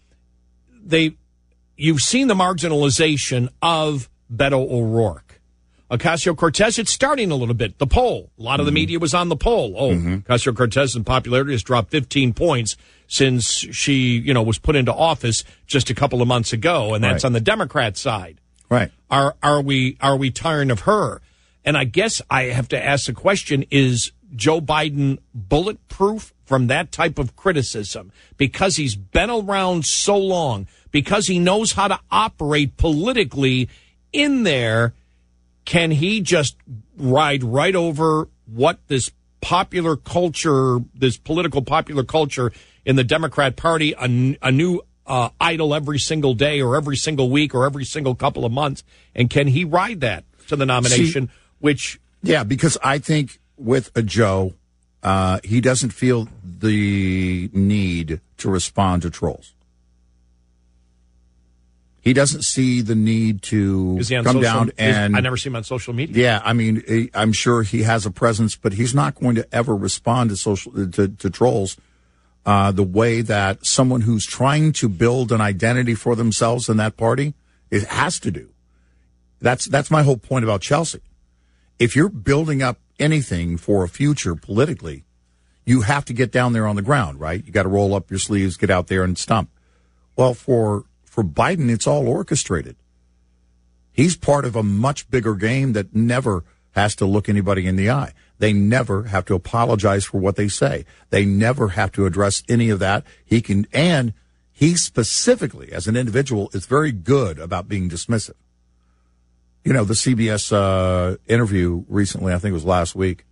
seen the marginalization of Beto O'Rourke. Ocasio-Cortez, it's starting a little bit. The poll. A lot of the media was on the poll. Ocasio-Cortez's popularity has dropped 15 points since she, was put into office just a couple of months ago, and that's on the Democrat side. Right. Are we tiring of her? And I guess I have to ask the question, is Joe Biden bulletproof from that type of criticism? Because he's been around so long, because he knows how to operate politically in there. Can he just ride right over what this popular culture, this political popular culture in the Democrat Party, a new idol every single day or every single week or every single couple of months? And can he ride that to the nomination? Yeah, because I think with a Joe, he doesn't feel the need to respond to trolls. He doesn't see the need to come down and... I never see him on social media. Yeah, I mean, I'm sure he has a presence, but he's not going to ever respond to trolls the way that someone who's trying to build an identity for themselves in that party it has to do. That's my whole point about Chelsea. If you're building up anything for a future politically, you have to get down there on the ground, right? You got to roll up your sleeves, get out there and stump. Well, for Biden, it's all orchestrated. He's part of a much bigger game that never has to look anybody in the eye. They never have to apologize for what they say. They never have to address any of that. And he specifically, as an individual, is very good about being dismissive. You know, the CBS interview recently, I think it was last week.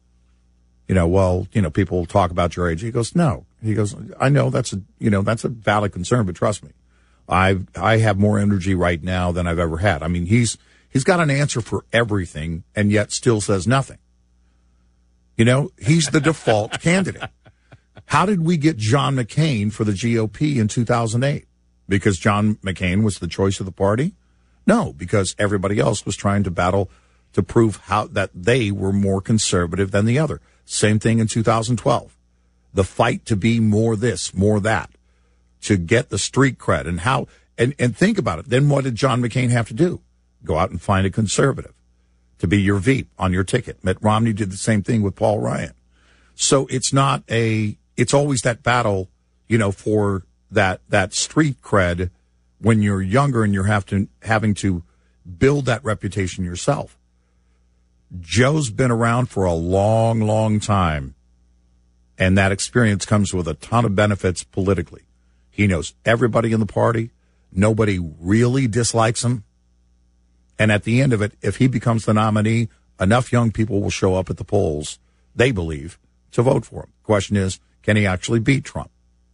People talk about your age. He goes, no. He goes, I know that's a valid concern, but trust me. I have more energy right now than I've ever had. I mean, he's got an answer for everything and yet still says nothing. He's the default candidate. How did we get John McCain for the GOP in 2008? Because John McCain was the choice of the party? No, because everybody else was trying to battle to prove that they were more conservative than the other. Same thing in 2012. The fight to be more this, more that, to get the street cred and think about it. Then what did John McCain have to do? Go out and find a conservative to be your Veep on your ticket. Mitt Romney did the same thing with Paul Ryan. So it's always that battle, for that street cred when you're younger and you're having to build that reputation yourself. Joe's been around for a long, long time, and that experience comes with a ton of benefits politically. He knows everybody in the party. Nobody really dislikes him. And at the end of it, if he becomes the nominee, enough young people will show up at the polls, they believe, to vote for him. Question is, can he actually beat Trump?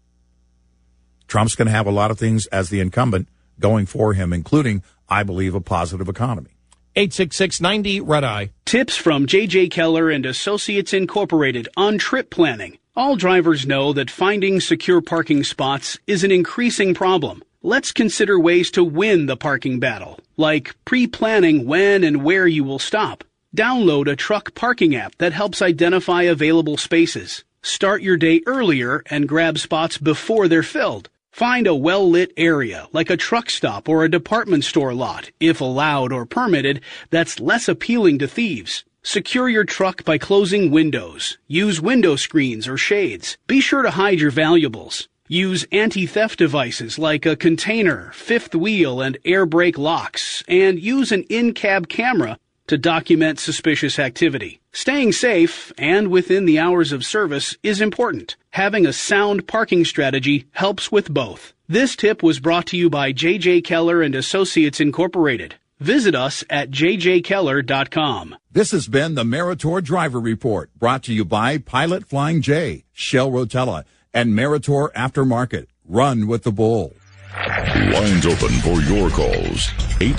Trump's going to have a lot of things as the incumbent going for him, including, I believe, a positive economy. 866-90-RED-EYE. Tips from J.J. Keller and Associates Incorporated on trip planning. All drivers know that finding secure parking spots is an increasing problem. Let's consider ways to win the parking battle, like pre-planning when and where you will stop. Download a truck parking app that helps identify available spaces. Start your day earlier and grab spots before they're filled. Find a well-lit area, like a truck stop or a department store lot, if allowed or permitted, that's less appealing to thieves. Secure your truck by closing windows. Use window screens or shades. Be sure to hide your valuables. Use anti-theft devices like a container, fifth wheel, and air brake locks, and use an in-cab camera to document suspicious activity. Staying safe and within the hours of service is important. Having a sound parking strategy helps with both. This tip was brought to you by J.J. Keller and Associates Incorporated. Visit us at jjkeller.com. This has been the Meritor Driver Report, brought to you by Pilot Flying J, Shell Rotella, and Meritor Aftermarket. Run with the bull. Lines open for your calls.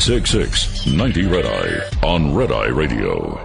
866-90-RED-EYE on Red Eye Radio.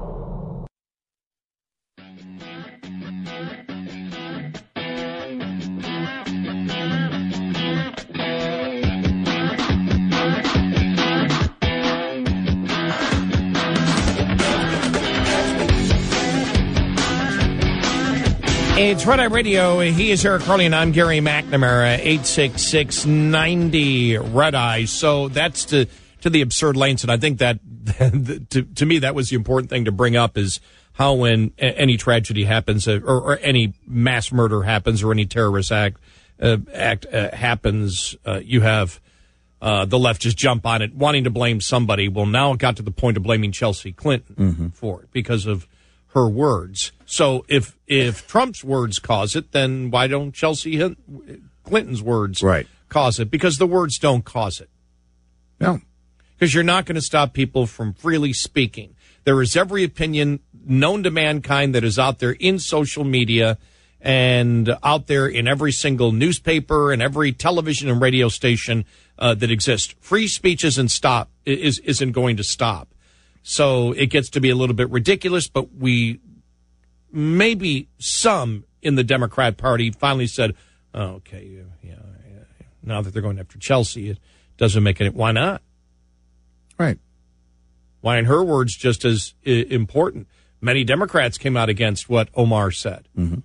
It's Red Eye Radio. He is Eric Carly, and I'm Gary McNamara. 866-90-RED-EYE. So that's to the absurd lengths, and I think that to me that was the important thing to bring up is how when any tragedy happens or any mass murder happens or any terrorist act happens, you have the left just jump on it, wanting to blame somebody. Well, now it got to the point of blaming Chelsea Clinton for it because of her words. So if Trump's words cause it, then why don't Chelsea Clinton's words cause it? Because the words don't cause it. No. Because you're not going to stop people from freely speaking. There is every opinion known to mankind that is out there in social media and out there in every single newspaper and every television and radio station that exists. Free speech isn't going to stop. So it gets to be a little bit ridiculous, but maybe some in the Democrat Party finally said, oh, okay, yeah, now that they're going after Chelsea, it Doesn't make any. Why not? Right. Why, in her words, just as important. Many Democrats came out against what Omar said. Mm-hmm.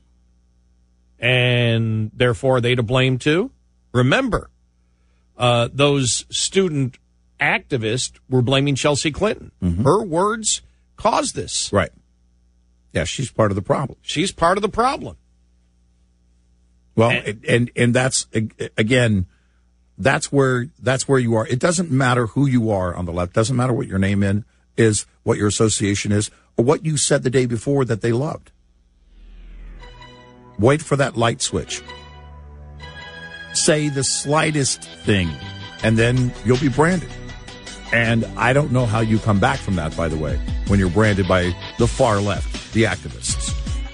And therefore, are they to blame too? Remember, those student activists were blaming Chelsea Clinton. Mm-hmm. Her words caused this. Right. Yeah, she's part of the problem. She's part of the problem. Well, and that's, again, that's where you are. It doesn't matter who you are on the left. It doesn't matter what your name is, what your association is, or what you said the day before that they loved. Wait for that light switch. Say the slightest thing, and then you'll be branded. And I don't know how you come back from that, by the way, when you're branded by the far left, the activists.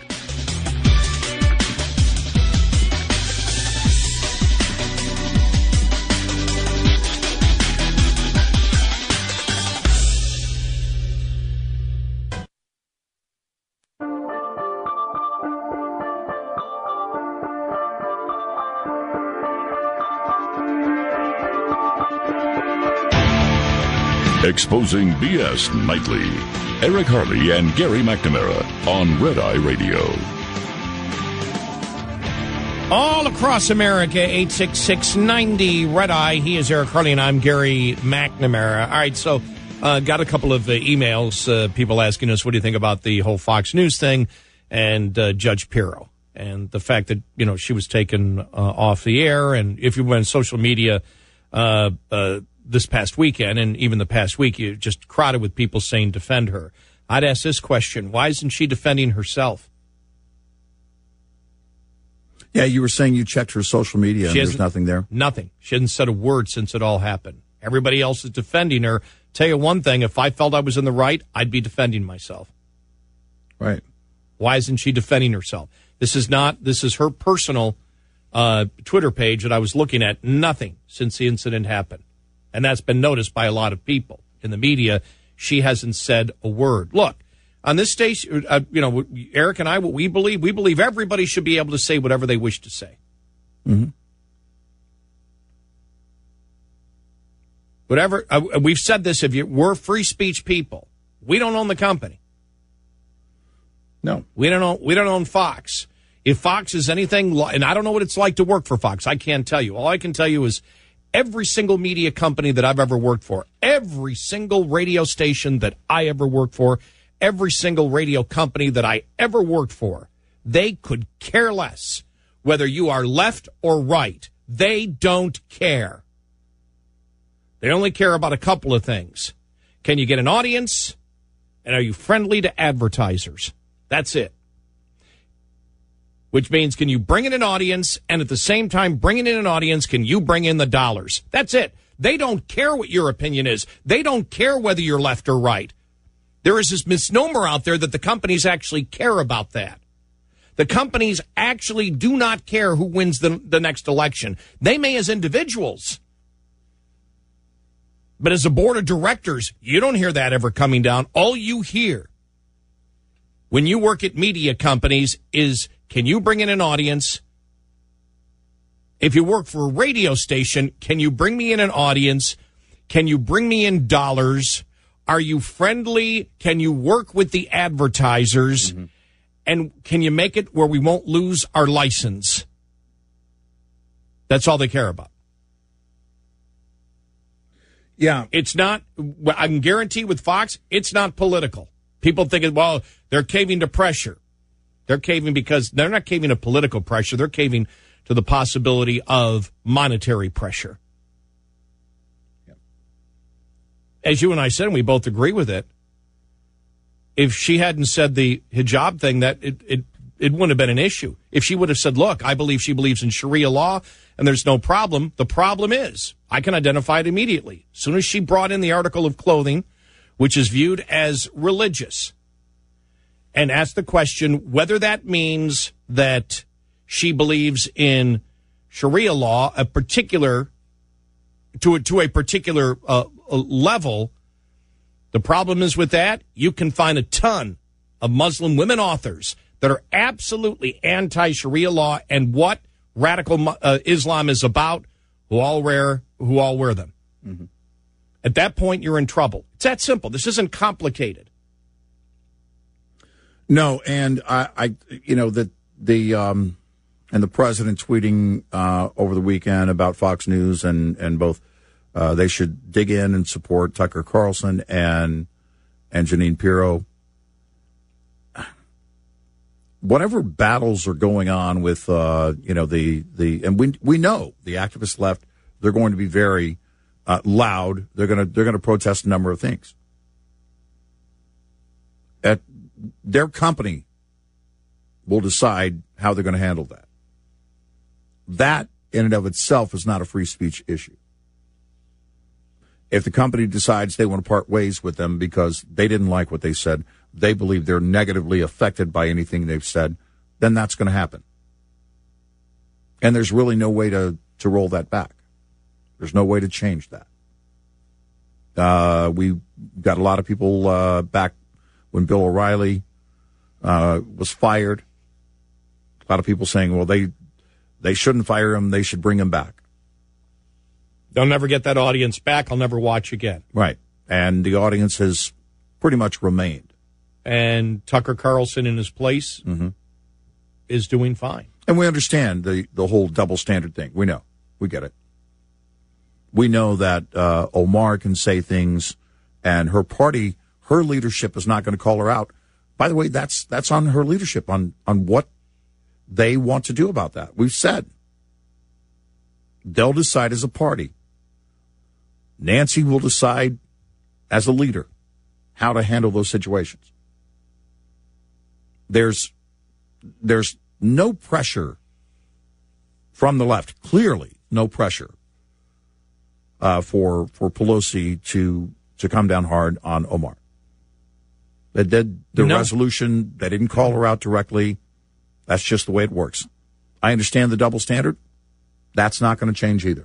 Exposing BS nightly. Eric Harley and Gary McNamara on Red Eye Radio. All across America, 866-90 Red Eye. He is Eric Harley, and I'm Gary McNamara. All right, so got a couple of emails, people asking us, what do you think about the whole Fox News thing and Judge Pirro and the fact that, you know, she was taken off the air. And if you went on social media this past weekend and even the past week, you just crowded with people saying defend her. I'd ask this question. Why isn't she defending herself? Yeah, you were saying you checked her social media and there's nothing there. Nothing. She hasn't said a word since it all happened. Everybody else is defending her. Tell you one thing, if I felt I was in the right, I'd be defending myself. Right. Why isn't she defending herself? This is her personal Twitter page that I was looking at. Nothing since the incident happened. And that's been noticed by a lot of people in the media. She hasn't said a word. Look, on this station, Eric and I, what we believe everybody should be able to say whatever they wish to say. Mm-hmm. Whatever. We've said this. We're free speech people. We don't own the company. No, we don't own Fox. If Fox is anything, and I don't know what it's like to work for Fox, I can't tell you. All I can tell you is every single media company that I've ever worked for, every single radio station that I ever worked for, every single radio company that I ever worked for, they could care less whether you are left or right. They don't care. They only care about a couple of things. Can you get an audience? And are you friendly to advertisers? That's it. Which means, can you bring in an audience, and at the same time bringing in an audience, can you bring in the dollars? That's it. They don't care what your opinion is. They don't care whether you're left or right. There is this misnomer out there that the companies actually care about that. The companies actually do not care who wins the next election. They may as individuals. But as a board of directors, you don't hear that ever coming down. All you hear when you work at media companies is, can you bring in an audience? If you work for a radio station, can you bring me in an audience? Can you bring me in dollars? Are you friendly? Can you work with the advertisers? Mm-hmm. And can you make it where we won't lose our license? That's all they care about. Yeah. It's not, I can guarantee with Fox, it's not political. People think, well, they're caving to pressure. They're caving because they're not caving to political pressure. They're caving to the possibility of monetary pressure. Yeah. As you and I said, and we both agree with it, if she hadn't said the hijab thing, that it wouldn't have been an issue. If she would have said, look, I believe she believes in Sharia law and there's no problem. The problem is, I can identify it immediately. As soon as she brought in the article of clothing, which is viewed as religious, and asked the question whether that means that she believes in Sharia law, a particular to a particular level. The problem is with that, you can find a ton of Muslim women authors that are absolutely anti-Sharia law and what radical Islam is about, who all wear them. Mm-hmm. At that point, you're in trouble. It's that simple. This isn't complicated. No, and I and the president tweeting over the weekend about Fox News and both they should dig in and support Tucker Carlson and Jeanine Pirro. Whatever battles are going on with and we know the activist left, they're going to be very loud. They're going to protest a number of things. At their company will decide how they're going to handle that. That in and of itself is not a free speech issue. If the company decides they want to part ways with them because they didn't like what they said, they believe they're negatively affected by anything they've said, then that's going to happen. And there's really no way to roll that back. There's no way to change that. We got a lot of people back when Bill O'Reilly was fired. A lot of people saying, well, they shouldn't fire him. They should bring him back. They'll never get that audience back. I'll never watch again. Right. And the audience has pretty much remained. And Tucker Carlson in his place is doing fine. And we understand the whole double standard thing. We know. We get it. We know that Omar can say things, and her party, her leadership is not going to call her out. By the way, that's on her leadership, on what they want to do about that. We've said they'll decide as a party. Nancy will decide as a leader how to handle those situations. There's no pressure from the left, clearly no pressure for Pelosi to come down hard on Omar. They did the resolution. They didn't call her out directly. That's just the way it works. I understand the double standard. That's not going to change either.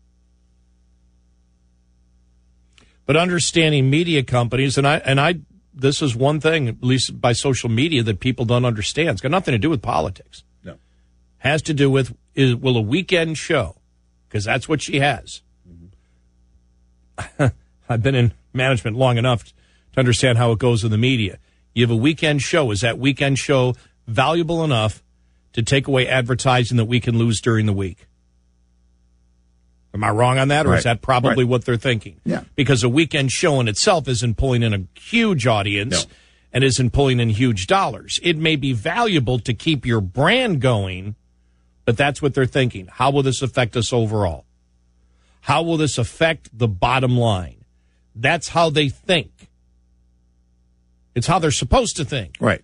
But understanding media companies, and I, this is one thing, at least by social media, that people don't understand. It's got nothing to do with politics. No. Has to do with, will a weekend show, because that's what she has. Mm-hmm. I've been in management long enough to understand how it goes in the media. You have a weekend show. Is that weekend show valuable enough to take away advertising that we can lose during the week? Am I wrong on that, or is that probably what they're thinking? Yeah. Because a weekend show in itself isn't pulling in a huge audience and isn't pulling in huge dollars. It may be valuable to keep your brand going, but that's what they're thinking. How will this affect us overall? How will this affect the bottom line? That's how they think. It's how they're supposed to think. Right.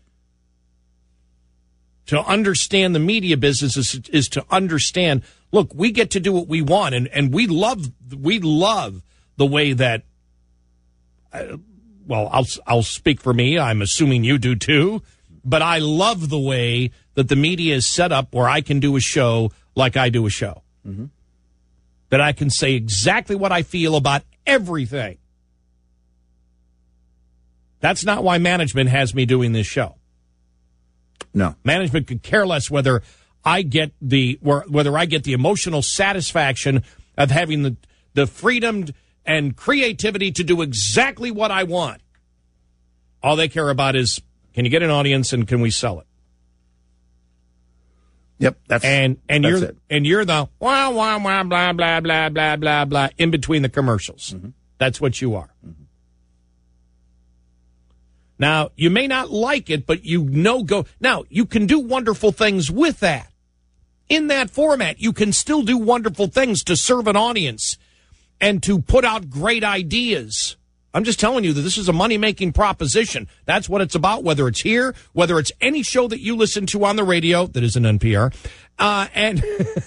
To understand the media business is to understand, look, we get to do what we want, and we love the way that, I'll speak for me. I'm assuming you do too, but I love the way that the media is set up where I can do a show like I do a show. Mm-hmm. That I can say exactly what I feel about everything. That's not why management has me doing this show. No. Management could care less whether I get the emotional satisfaction of having the freedom and creativity to do exactly what I want. All they care about is, can you get an audience and can we sell it? Yep, that's it. You're the wah wah wah blah blah blah blah blah blah in between the commercials. Mm-hmm. That's what you are. Mm-hmm. Now, you may not like it, but now, you can do wonderful things with that. In that format, you can still do wonderful things to serve an audience and to put out great ideas. I'm just telling you that this is a money-making proposition. That's what it's about, whether it's here, whether it's any show that you listen to on the radio that isn't NPR, and...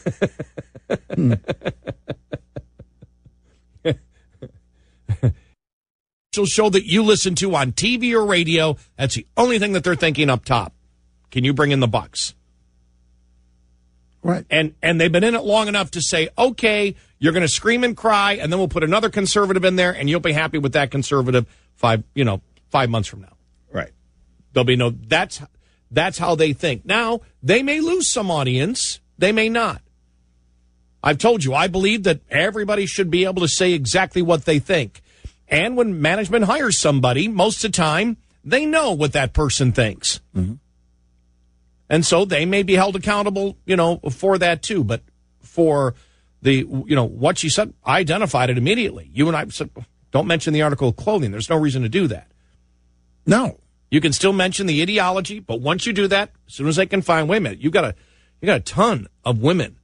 show that you listen to on TV or radio, that's the only thing that they're thinking up top. Can you bring in the bucks? Right. And they've been in it long enough to say, okay, you're going to scream and cry, and then we'll put another conservative in there, and you'll be happy with that conservative 5 months from now. Right. There'll be that's how they think. Now, they may lose some audience. They may not. I've told you, I believe that everybody should be able to say exactly what they think. And when management hires somebody, most of the time, they know what that person thinks. Mm-hmm. And so they may be held accountable, for that too. But for what she said, I identified it immediately. You and I said, don't mention the article of clothing. There's no reason to do that. No. You can still mention the ideology, but once you do that, as soon as they can find, wait a minute, you got a ton of women,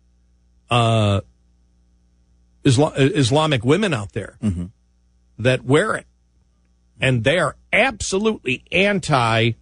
Islamic women out there mm-hmm. that wear it, and they are absolutely anti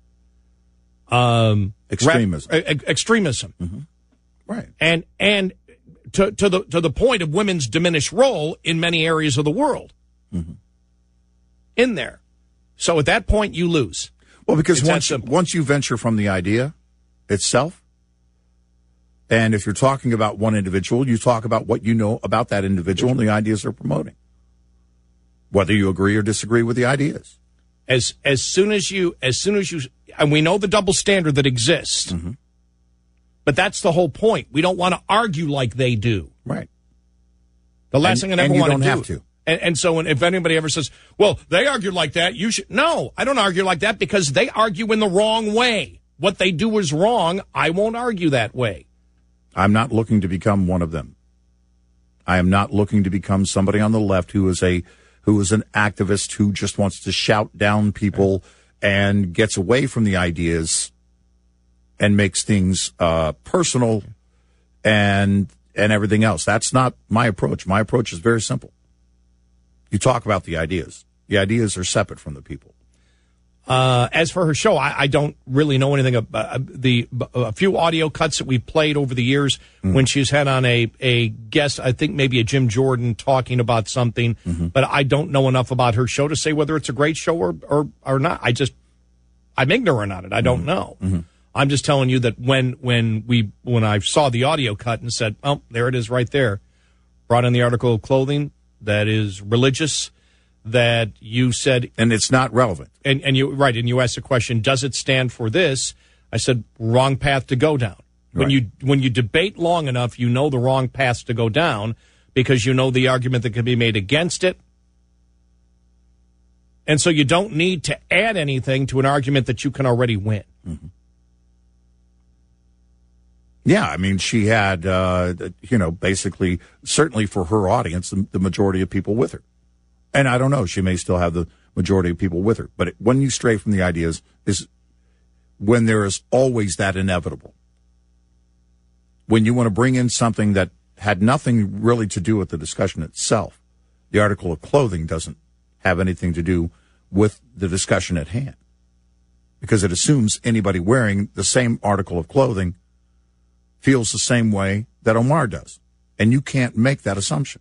extremism. Extremism, mm-hmm. Right, and to the point of women's diminished role in many areas of the world, mm-hmm. in there. So at that point, you lose. Well, because it's once you venture from the idea itself, and if you're talking about one individual, you talk about what you know about that individual and the ideas they're promoting, whether you agree or disagree with the ideas. As soon as you, and we know the double standard that exists, mm-hmm. but that's the whole point. We don't want to argue like they do. Right. The last thing I ever want to do. And you don't have to. And so if anybody ever says, well, they argued like that, you should. No, I don't argue like that because they argue in the wrong way. What they do is wrong. I won't argue that way. I'm not looking to become one of them. I am not looking to become somebody on the left who is an activist who just wants to shout down people and gets away from the ideas and makes things personal and everything else. That's not my approach. My approach is very simple. You talk about the ideas. The ideas are separate from the people. As for her show, I don't really know anything about a few audio cuts that we played over the years when she's had on a guest, I think maybe a Jim Jordan talking about something, but I don't know enough about her show to say whether it's a great show or not. I'm ignorant on it. I don't know. Mm-hmm. I'm just telling you that when I saw the audio cut and said, oh, there it is right there, brought in the article of clothing that is religious, that you said, and it's not relevant. And you asked the question, does it stand for this? I said, wrong path to go down. Right. When you debate long enough, you know the wrong path to go down because you know the argument that can be made against it. And so you don't need to add anything to an argument that you can already win. Mm-hmm. Yeah, I mean, she had, basically, certainly for her audience, the majority of people with her. And I don't know, she may still have the majority of people with her. But when you stray from the ideas is when there is always that inevitable. When you want to bring in something that had nothing really to do with the discussion itself, the article of clothing doesn't have anything to do with the discussion at hand. Because it assumes anybody wearing the same article of clothing feels the same way that Omar does. And you can't make that assumption.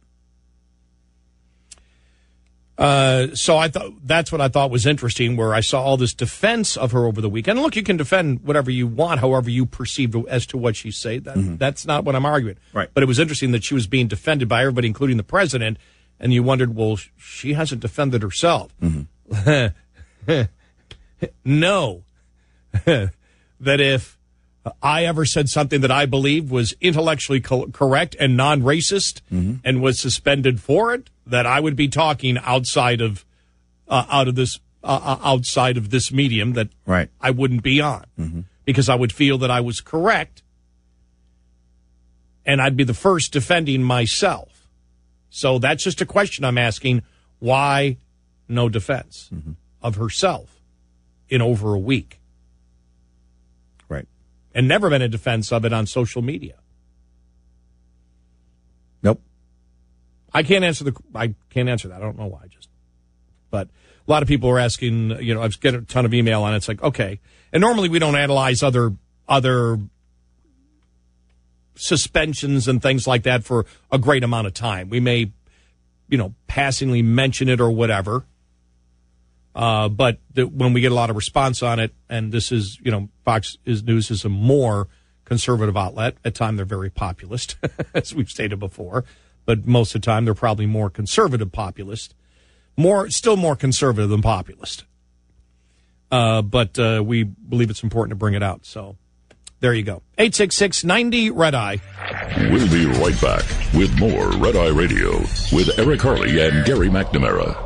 So I thought that's what I thought was interesting, where I saw all this defense of her over the weekend. And look, you can defend whatever you want, however you perceive as to what she said. That's not what I'm arguing. Right. But it was interesting that she was being defended by everybody, including the president. And you wondered, well, she hasn't defended herself. Mm-hmm. No. That if I ever said something that I believed was intellectually correct and non-racist and was suspended for it, that I would be talking outside of this medium that right. I wouldn't be on because I would feel that I was correct and I'd be the first defending myself. So that's just a question I'm asking. Why no defense of herself in over a week? Right. And never been a defense of it on social media. Nope. I can't answer that. I don't know why. But a lot of people are asking. I get a ton of email on it. It's like, okay. And normally we don't analyze other suspensions and things like that for a great amount of time. We may, passingly mention it or whatever. But when we get a lot of response on it, and this is, Fox News is a more conservative outlet. At times they're very populist, as we've stated before. But most of the time they're probably more conservative populist. Still more conservative than populist. But we believe it's important to bring it out. So There you go. 866-90-RED-EYE. We'll be right back with more Red Eye Radio with Eric Harley and Gary McNamara.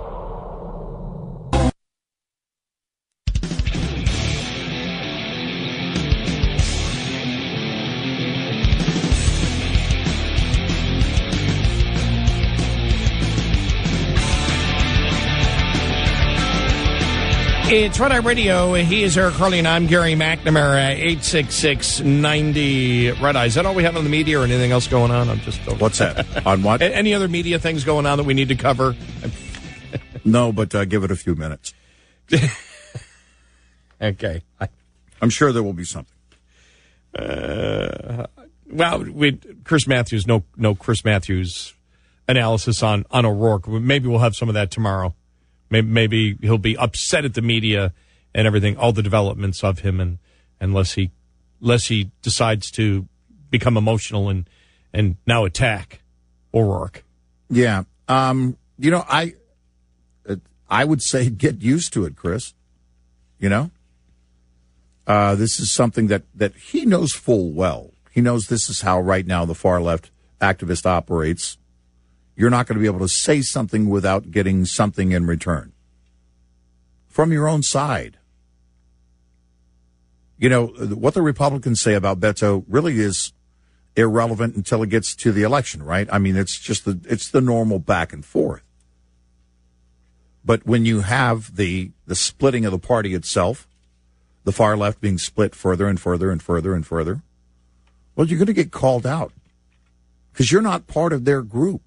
It's Red Eye Radio. He is Eric Harley, and I'm Gary McNamara. 866-90-RED-EYE. Is that all we have on the media or anything else going on? I'm just... What's that? On what? Any other media things going on that we need to cover? No, but give it a few minutes. Okay. I'm sure there will be something. Well, Chris Matthews, no Chris Matthews analysis on O'Rourke. Maybe we'll have some of that tomorrow. Maybe he'll be upset at the media and everything, all the developments of him, and unless he decides to become emotional and now attack O'Rourke. Yeah. I would say get used to it, Chris. This is something that he knows full well. He knows this is how right now the far left activist operates. You're not going to be able to say something without getting something in return from your own side. What the Republicans say about Beto really is irrelevant until it gets to the election, right? I mean, it's just it's the normal back and forth. But when you have the splitting of the party itself, the far left being split further and further and further and further, well, you're going to get called out because you're not part of their group.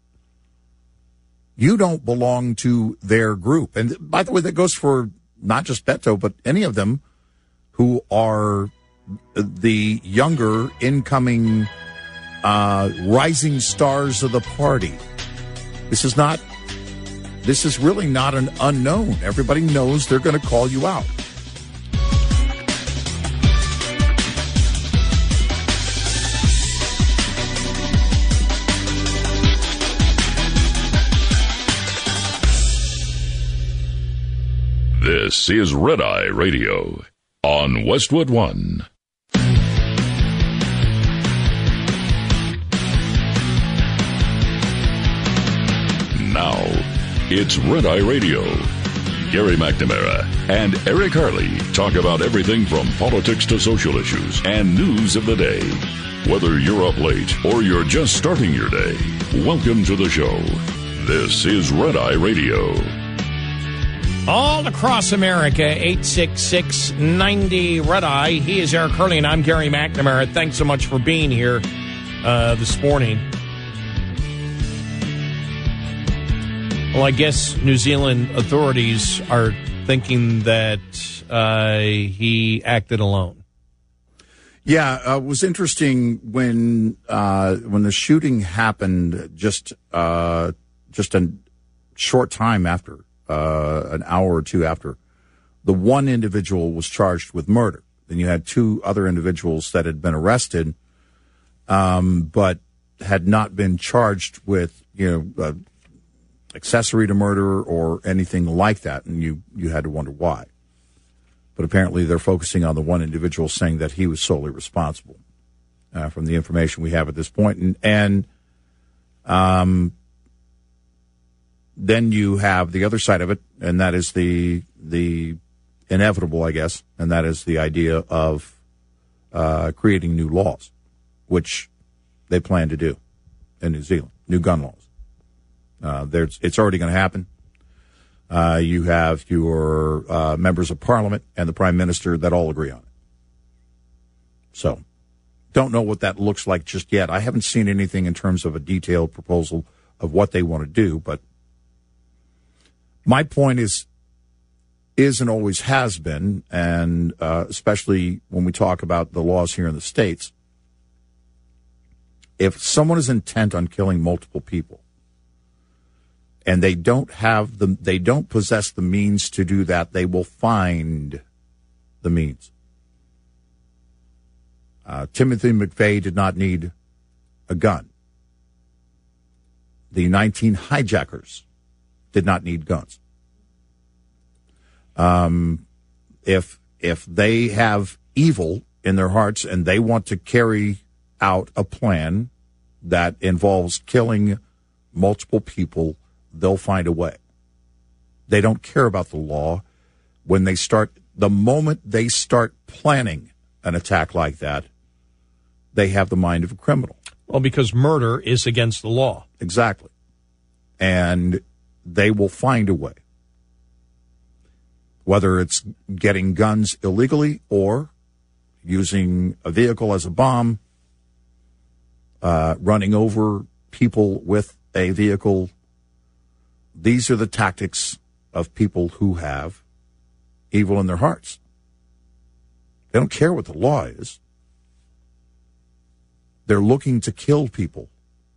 You don't belong to their group. And by the way, that goes for not just Beto, but any of them who are the younger, incoming, rising stars of the party. This is really not an unknown. Everybody knows they're going to call you out. This is Red Eye Radio on Westwood One. Now, it's Red Eye Radio. Gary McNamara and Eric Harley talk about everything from politics to social issues and news of the day. Whether you're up late or you're just starting your day, welcome to the show. This is Red Eye Radio. All across America, 866-90-RED-EYE. He is Eric Harley, and I'm Gary McNamara. Thanks so much for being here this morning. Well, I guess New Zealand authorities are thinking that he acted alone. Yeah, it was interesting when the shooting happened just a short time after. An hour or two after, the one individual was charged with murder. Then you had two other individuals that had been arrested, but had not been charged with, accessory to murder or anything like that. And you had to wonder why. But apparently they're focusing on the one individual, saying that he was solely responsible, from the information we have at this point. And then you have the other side of it, and that is the inevitable, I guess, and that is the idea of creating new laws, which they plan to do in New Zealand, new gun laws. It's already going to happen. You have your members of parliament and the prime minister that all agree on it. So, don't know what that looks like just yet. I haven't seen anything in terms of a detailed proposal of what they want to do, but my point is and always has been, and especially when we talk about the laws here in the States, if someone is intent on killing multiple people and they don't possess the means to do that, they will find the means. Timothy McVeigh did not need a gun. The 19 hijackers did not need guns. If they have evil in their hearts and they want to carry out a plan that involves killing multiple people, they'll find a way. They don't care about the law. The moment they start planning an attack like that, they have the mind of a criminal. Well, because murder is against the law. Exactly. And they will find a way. Whether it's getting guns illegally or using a vehicle as a bomb, running over people with a vehicle. These are the tactics of people who have evil in their hearts. They don't care what the law is. They're looking to kill people.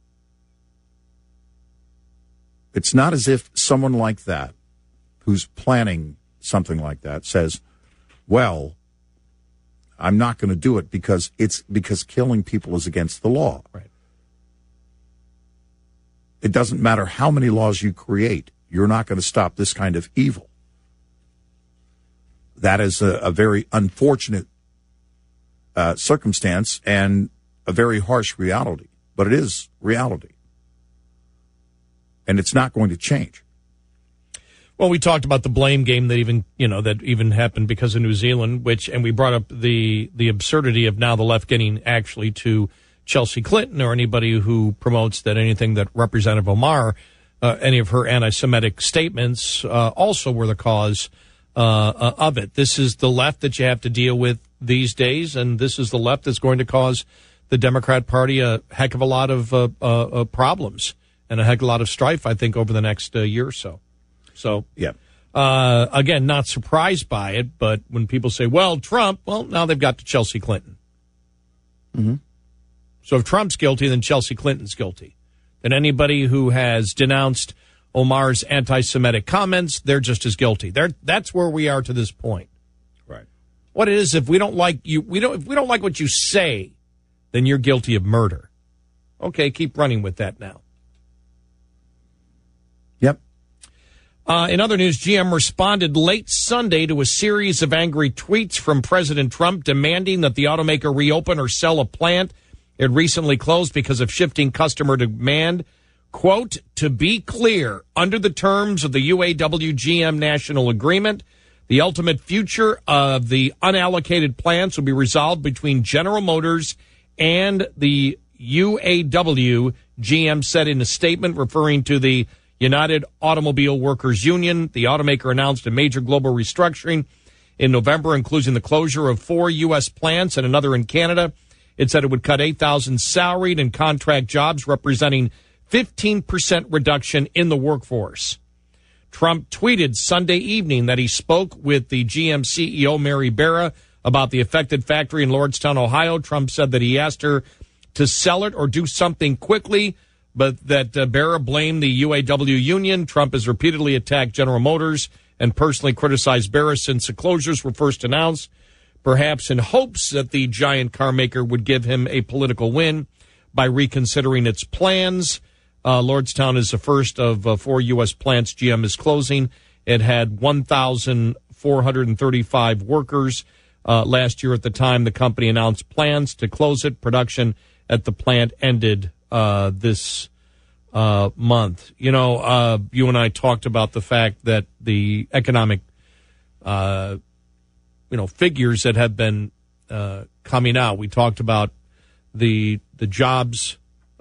It's not as if someone like that, who's planning something like that, says, well, I'm not going to do it because killing people is against the law. Right. It doesn't matter how many laws you create. You're not going to stop this kind of evil. That is a very unfortunate circumstance and a very harsh reality. But it is reality. And it's not going to change. Well, we talked about the blame game that even happened because of New Zealand, and we brought up the absurdity of now the left getting actually to Chelsea Clinton or anybody who promotes that anything that Representative Omar, any of her anti-Semitic statements, also were the cause of it. This is the left that you have to deal with these days, and this is the left that's going to cause the Democrat Party a heck of a lot of problems and a heck of a lot of strife, I think, over the next year or so. So, yeah. Again, not surprised by it, but when people say, well, Trump, well, now they've got to Chelsea Clinton. Mm-hmm. So if Trump's guilty, then Chelsea Clinton's guilty. Then anybody who has denounced Omar's anti-Semitic comments, they're just as guilty. That's where we are to this point. Right. What it is, if we don't like you, if we don't like what you say, then you're guilty of murder. Okay, keep running with that now. Yep. In other news, GM responded late Sunday to a series of angry tweets from President Trump demanding that the automaker reopen or sell a plant it recently closed because of shifting customer demand. Quote, to be clear, under the terms of the UAW-GM National Agreement, the ultimate future of the unallocated plants will be resolved between General Motors and the UAW, GM said in a statement referring to the United Automobile Workers Union. The automaker announced a major global restructuring in November, including the closure of 4 U.S. plants and another in Canada. It said it would cut 8,000 salaried and contract jobs, representing 15% reduction in the workforce. Trump tweeted Sunday evening that he spoke with the GM CEO, Mary Barra, about the affected factory in Lordstown, Ohio. Trump said that he asked her to sell it or do something quickly, but that Barra blamed the UAW union. Trump has repeatedly attacked General Motors and personally criticized Barra since the closures were first announced, perhaps in hopes that the giant car maker would give him a political win by reconsidering its plans. Lordstown is the first of 4 U.S. plants GM is closing. It had 1,435 workers last year at the time the company announced plans to close it. Production at the plant ended this month. You and I talked about the fact that the economic figures that have been coming out. We talked about the jobs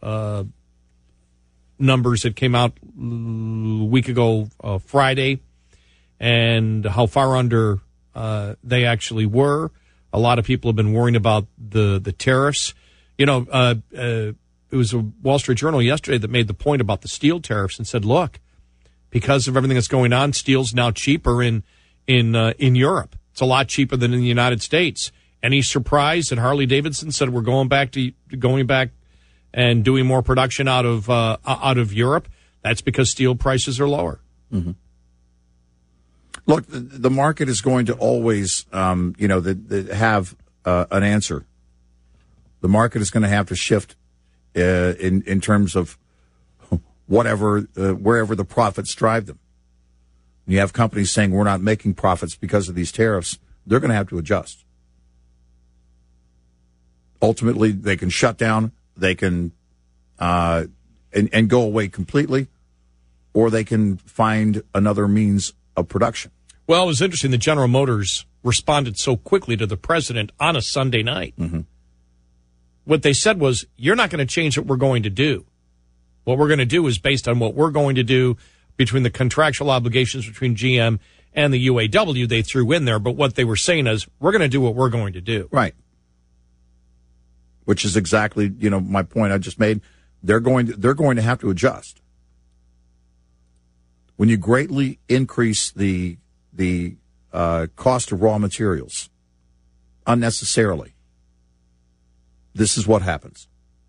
numbers that came out a week ago Friday, and how far under they actually were. A lot of people have been worrying about the tariffs. It was a Wall Street Journal yesterday that made the point about the steel tariffs and said, look, because of everything that's going on, steel's now cheaper in Europe. It's a lot cheaper than in the United States. Any surprise that Harley Davidson said we're going back and doing more production out of Europe? That's because steel prices are lower. Mm-hmm. Look, the market is going to always, have an answer. The market is going to have to shift in terms of wherever the profits drive them. You have companies saying we're not making profits because of these tariffs. They're going to have to adjust. Ultimately, they can shut down, they can and go away completely, or they can find another means of production. Well, it was interesting that General Motors responded so quickly to the president on a Sunday night. Mm-hmm. What they said was, you're not going to change what we're going to do. What we're going to do is based on what we're going to do between the contractual obligations between GM and the UAW they threw in there. But what they were saying is, we're going to do what we're going to do. Right. Which is exactly, my point I just made. They're going to have to adjust. When you greatly increase the cost of raw materials unnecessarily, this is what happens.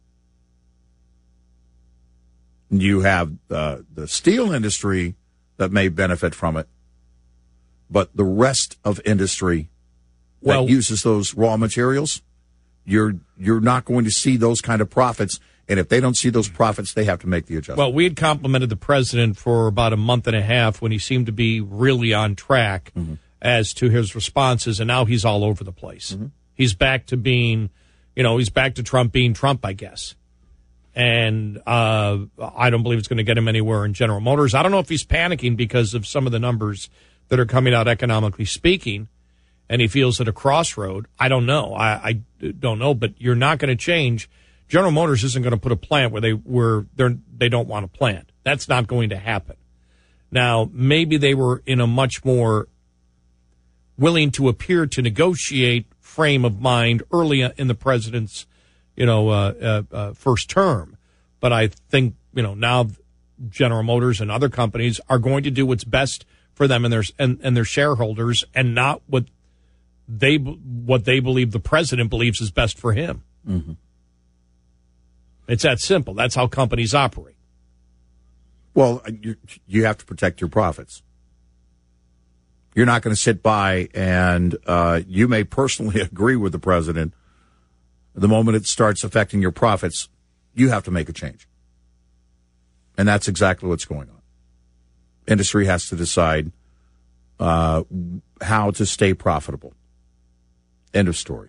You have the steel industry that may benefit from it, but the rest of industry that uses those raw materials, you're not going to see those kind of profits. And if they don't see those profits, they have to make the adjustment. Well, we had complimented the president for about a month and a half when he seemed to be really on track as to his responses, and now he's all over the place. Mm-hmm. He's back to being, he's back to Trump being Trump, I guess. And I don't believe it's going to get him anywhere in General Motors. I don't know if he's panicking because of some of the numbers that are coming out economically speaking, and he feels at a crossroad. I don't know. I don't know, but you're not going to change. General Motors isn't going to put a plant where they don't want a plant. That's not going to happen. Now, maybe they were in a much more willing to appear to negotiate frame of mind early in the president's first term. But I think, now General Motors and other companies are going to do what's best for them and their shareholders, and not what they believe the president believes is best for him. Mm-hmm. It's that simple. That's how companies operate. Well, you have to protect your profits. You're not going to sit by and you may personally agree with the president. The moment it starts affecting your profits, you have to make a change. And that's exactly what's going on. Industry has to decide how to stay profitable. End of story.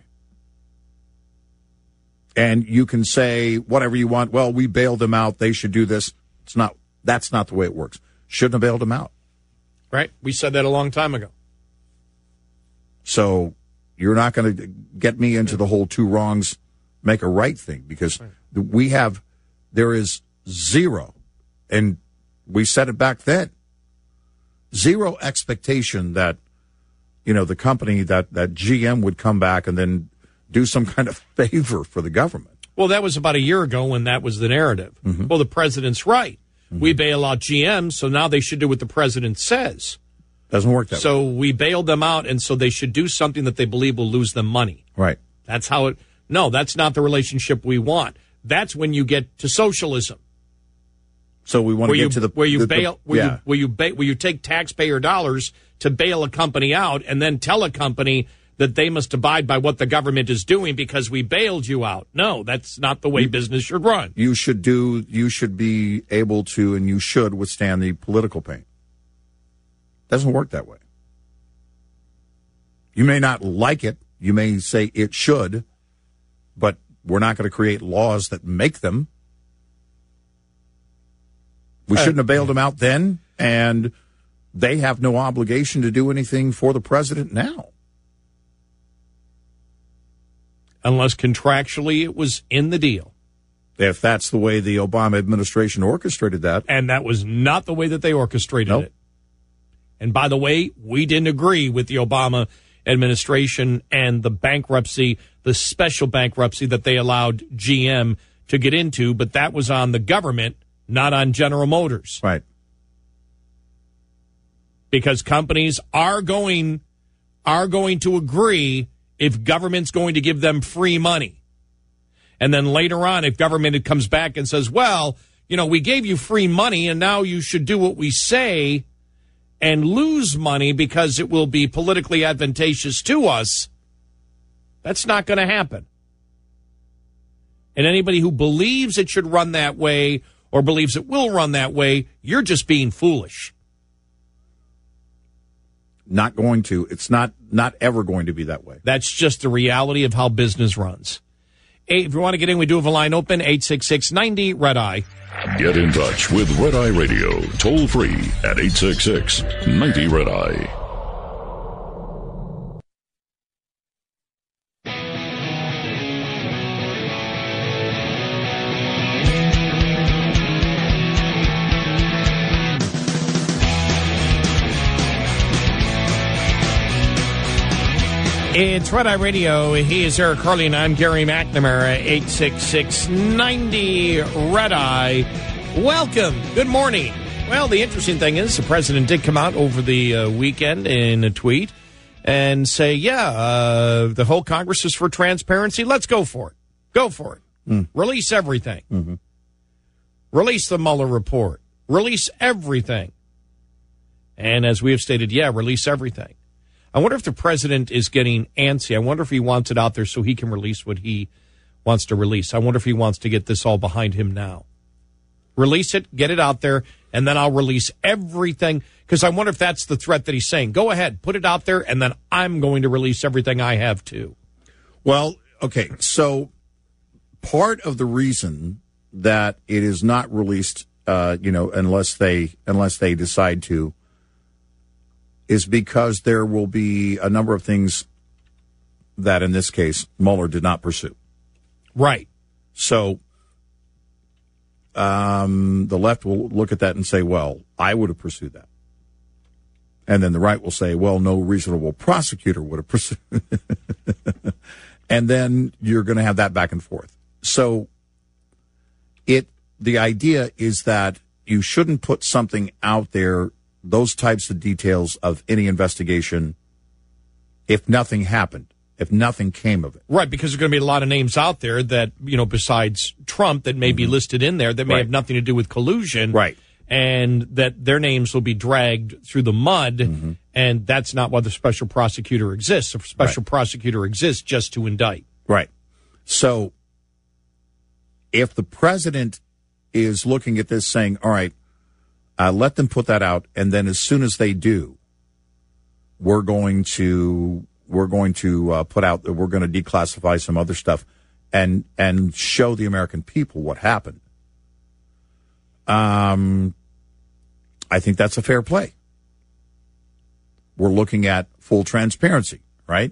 And you can say whatever you want. Well, we bailed them out. They should do this. That's not the way it works. Shouldn't have bailed them out. Right. We said that a long time ago. So you're not going to get me into the whole two wrongs make a right thing, because there is zero, and we said it back then, zero expectation that, the company that GM would come back and then do some kind of favor for the government. Well, that was about a year ago when that was the narrative. Mm-hmm. Well, the president's right. Mm-hmm. We bail out GM, so now they should do what the president says. Doesn't work that way. So we bailed them out, and so they should do something that they believe will lose them money. Right. That's how it... No, that's not the relationship we want. That's when you get to socialism. So we want to get to the... Where you take taxpayer dollars to bail a company out and then tell a company that they must abide by what the government is doing because we bailed you out. No, that's not the way business should run. You should be able to, and you should withstand the political pain. Doesn't work that way. You may not like it. You may say it should, but we're not going to create laws that make them. We shouldn't have bailed them out then, and they have no obligation to do anything for the president now. Unless contractually it was in the deal. If that's the way the Obama administration orchestrated that. And that was not the way that they orchestrated it. And by the way, we didn't agree with the Obama administration and the bankruptcy, the special bankruptcy that they allowed GM to get into, but that was on the government, not on General Motors. Right. Because companies are going to agree if government's going to give them free money. And then later on, if government comes back and says, well, we gave you free money and now you should do what we say and lose money because it will be politically advantageous to us, that's not going to happen. And anybody who believes it should run that way or believes it will run that way, you're just being foolish. Not going to. It's not ever going to be that way. That's just the reality of how business runs. If you want to get in, we do have a line open, 866-90-RED-EYE. Get in touch with Red Eye Radio, toll free at 866-90-RED-EYE. It's Red Eye Radio. He is Eric Harley, and I'm Gary McNamara, 866-90-RED-EYE. Welcome. Good morning. Well, the interesting thing is the president did come out over the weekend in a tweet and say, the whole Congress is for transparency. Let's go for it. Go for it. Release everything. Mm-hmm. Release the Mueller report. Release everything. And as we have stated, release everything. I wonder if the president is getting antsy. I wonder if he wants it out there so he can release what he wants to release. I wonder if he wants to get this all behind him now. Release it, get it out there, and then I'll release everything. Because I wonder if that's the threat that he's saying. Go ahead, put it out there, and then I'm going to release everything I have too. Well, okay, so part of the reason that it is not released, unless they decide to, is because there will be a number of things that, in this case, Mueller did not pursue. Right. So the left will look at that and say, well, I would have pursued that. And then the right will say, well, no reasonable prosecutor would have pursued it. And then you're going to have that back and forth. So the idea is that you shouldn't put something out there, those types of details of any investigation, if nothing happened, if nothing came of it. Right, because there's going to be a lot of names out there that, besides Trump, that may be listed in there that may have nothing to do with collusion. Right. And that their names will be dragged through the mud, and that's not why the special prosecutor exists. The special prosecutor exists just to indict. Right. So if the president is looking at this saying, all right, let them put that out, and then as soon as they do, we're going to put out, we're going to declassify some other stuff and show the American people what happened. I think that's a fair play. We're looking at full transparency, right?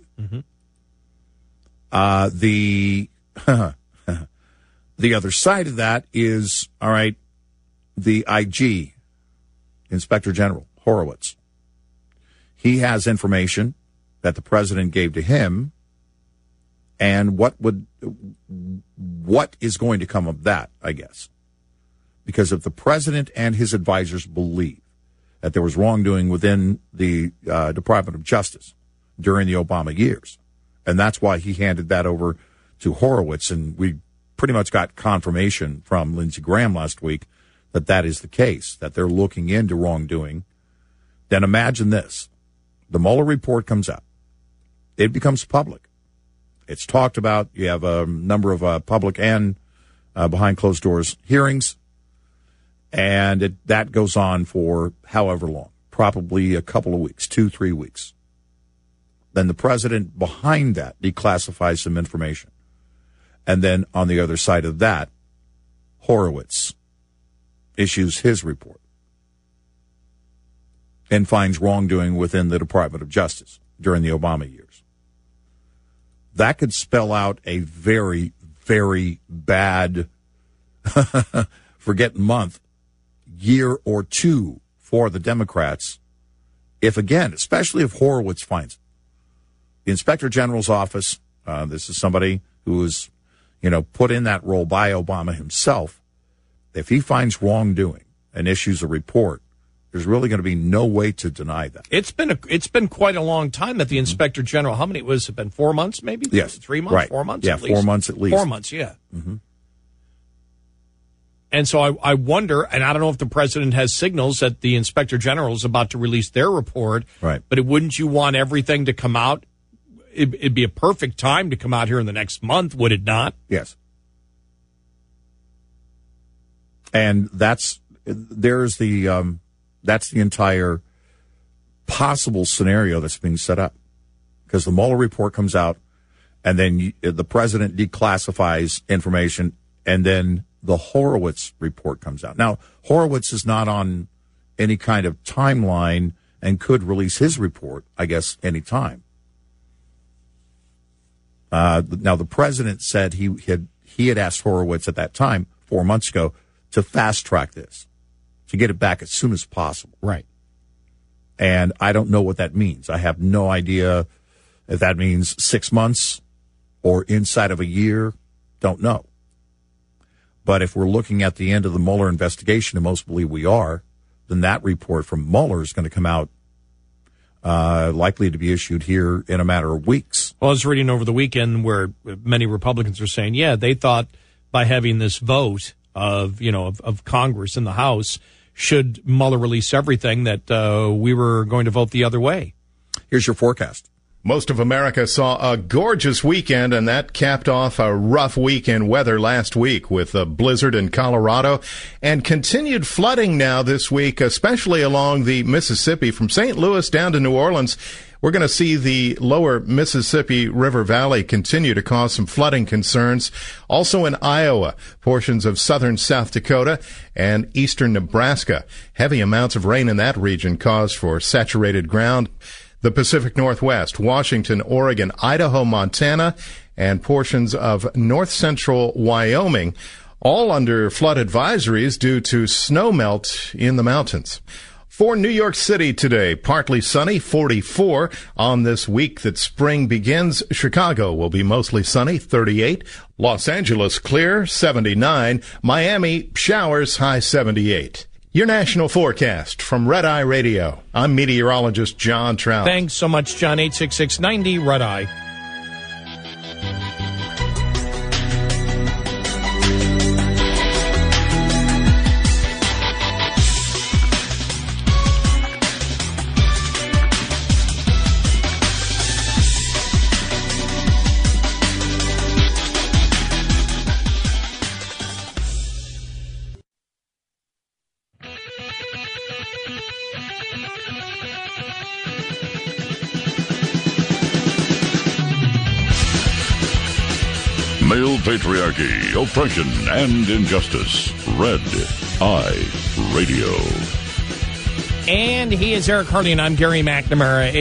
The other side of that is, all right, the IG, Inspector General Horowitz. He has information that the president gave to him, and what is going to come of that, I guess. Because if the president and his advisors believe that there was wrongdoing within the Department of Justice during the Obama years, and that's why he handed that over to Horowitz, and we pretty much got confirmation from Lindsey Graham last week that that is the case, that they're looking into wrongdoing, then imagine this. The Mueller report comes out. It becomes public. It's talked about. You have a number of public and behind closed doors hearings, and that goes on for however long, probably a couple of weeks, 2-3 weeks. Then the president behind that declassifies some information. And then on the other side of that, Horowitz issues his report and finds wrongdoing within the Department of Justice during the Obama years. That could spell out a very, very bad, forget month, year or two for the Democrats. If, again, especially if Horowitz finds it. The Inspector General's office, this is somebody who was, put in that role by Obama himself. If he finds wrongdoing and issues a report, there's really going to be no way to deny that. It's been quite a long time that the Inspector General, how many was it been, 4 months maybe? Yes. 3 months? Right. 4 months yeah, at least? 4 months at least. 4 months, yeah. And so I wonder, and I don't know if the president has signals that the Inspector General is about to release their report. Right. But wouldn't you want everything to come out? It'd be a perfect time to come out here in the next month, would it not? Yes. And that's the entire possible scenario that's being set up. Because the Mueller report comes out, and then the president declassifies information, and then the Horowitz report comes out. Now, Horowitz is not on any kind of timeline and could release his report, I guess, any time. Now, the president said he had asked Horowitz at that time, 4 months ago, to fast track this, to get it back as soon as possible. Right. And I don't know what that means. I have no idea if that means 6 months or inside of a year. Don't know. But if we're looking at the end of the Mueller investigation, and most believe we are, then that report from Mueller is going to come out, likely to be issued here in a matter of weeks. Well, I was reading over the weekend where many Republicans are saying, yeah, they thought by having this vote of Congress in the House, should Mueller release everything, that we were going to vote the other way. Here's your forecast. Most of America saw a gorgeous weekend, and that capped off a rough week in weather last week with a blizzard in Colorado and continued flooding now this week, especially along the Mississippi from St. Louis down to New Orleans. We're going to see the lower Mississippi River Valley continue to cause some flooding concerns. Also in Iowa, portions of southern South Dakota and eastern Nebraska. Heavy amounts of rain in that region cause for saturated ground. The Pacific Northwest, Washington, Oregon, Idaho, Montana, and portions of north central Wyoming, all under flood advisories due to snowmelt in the mountains. For New York City today, partly sunny, 44. On this week that spring begins, Chicago will be mostly sunny, 38. Los Angeles clear, 79. Miami showers, high 78. Your national forecast from Red Eye Radio. I'm meteorologist John Trout. Thanks so much, John. 866-90 Red Eye. Male patriarchy, oppression, and injustice. Red Eye Radio. And he is Eric Harley, and I'm Gary McNamara,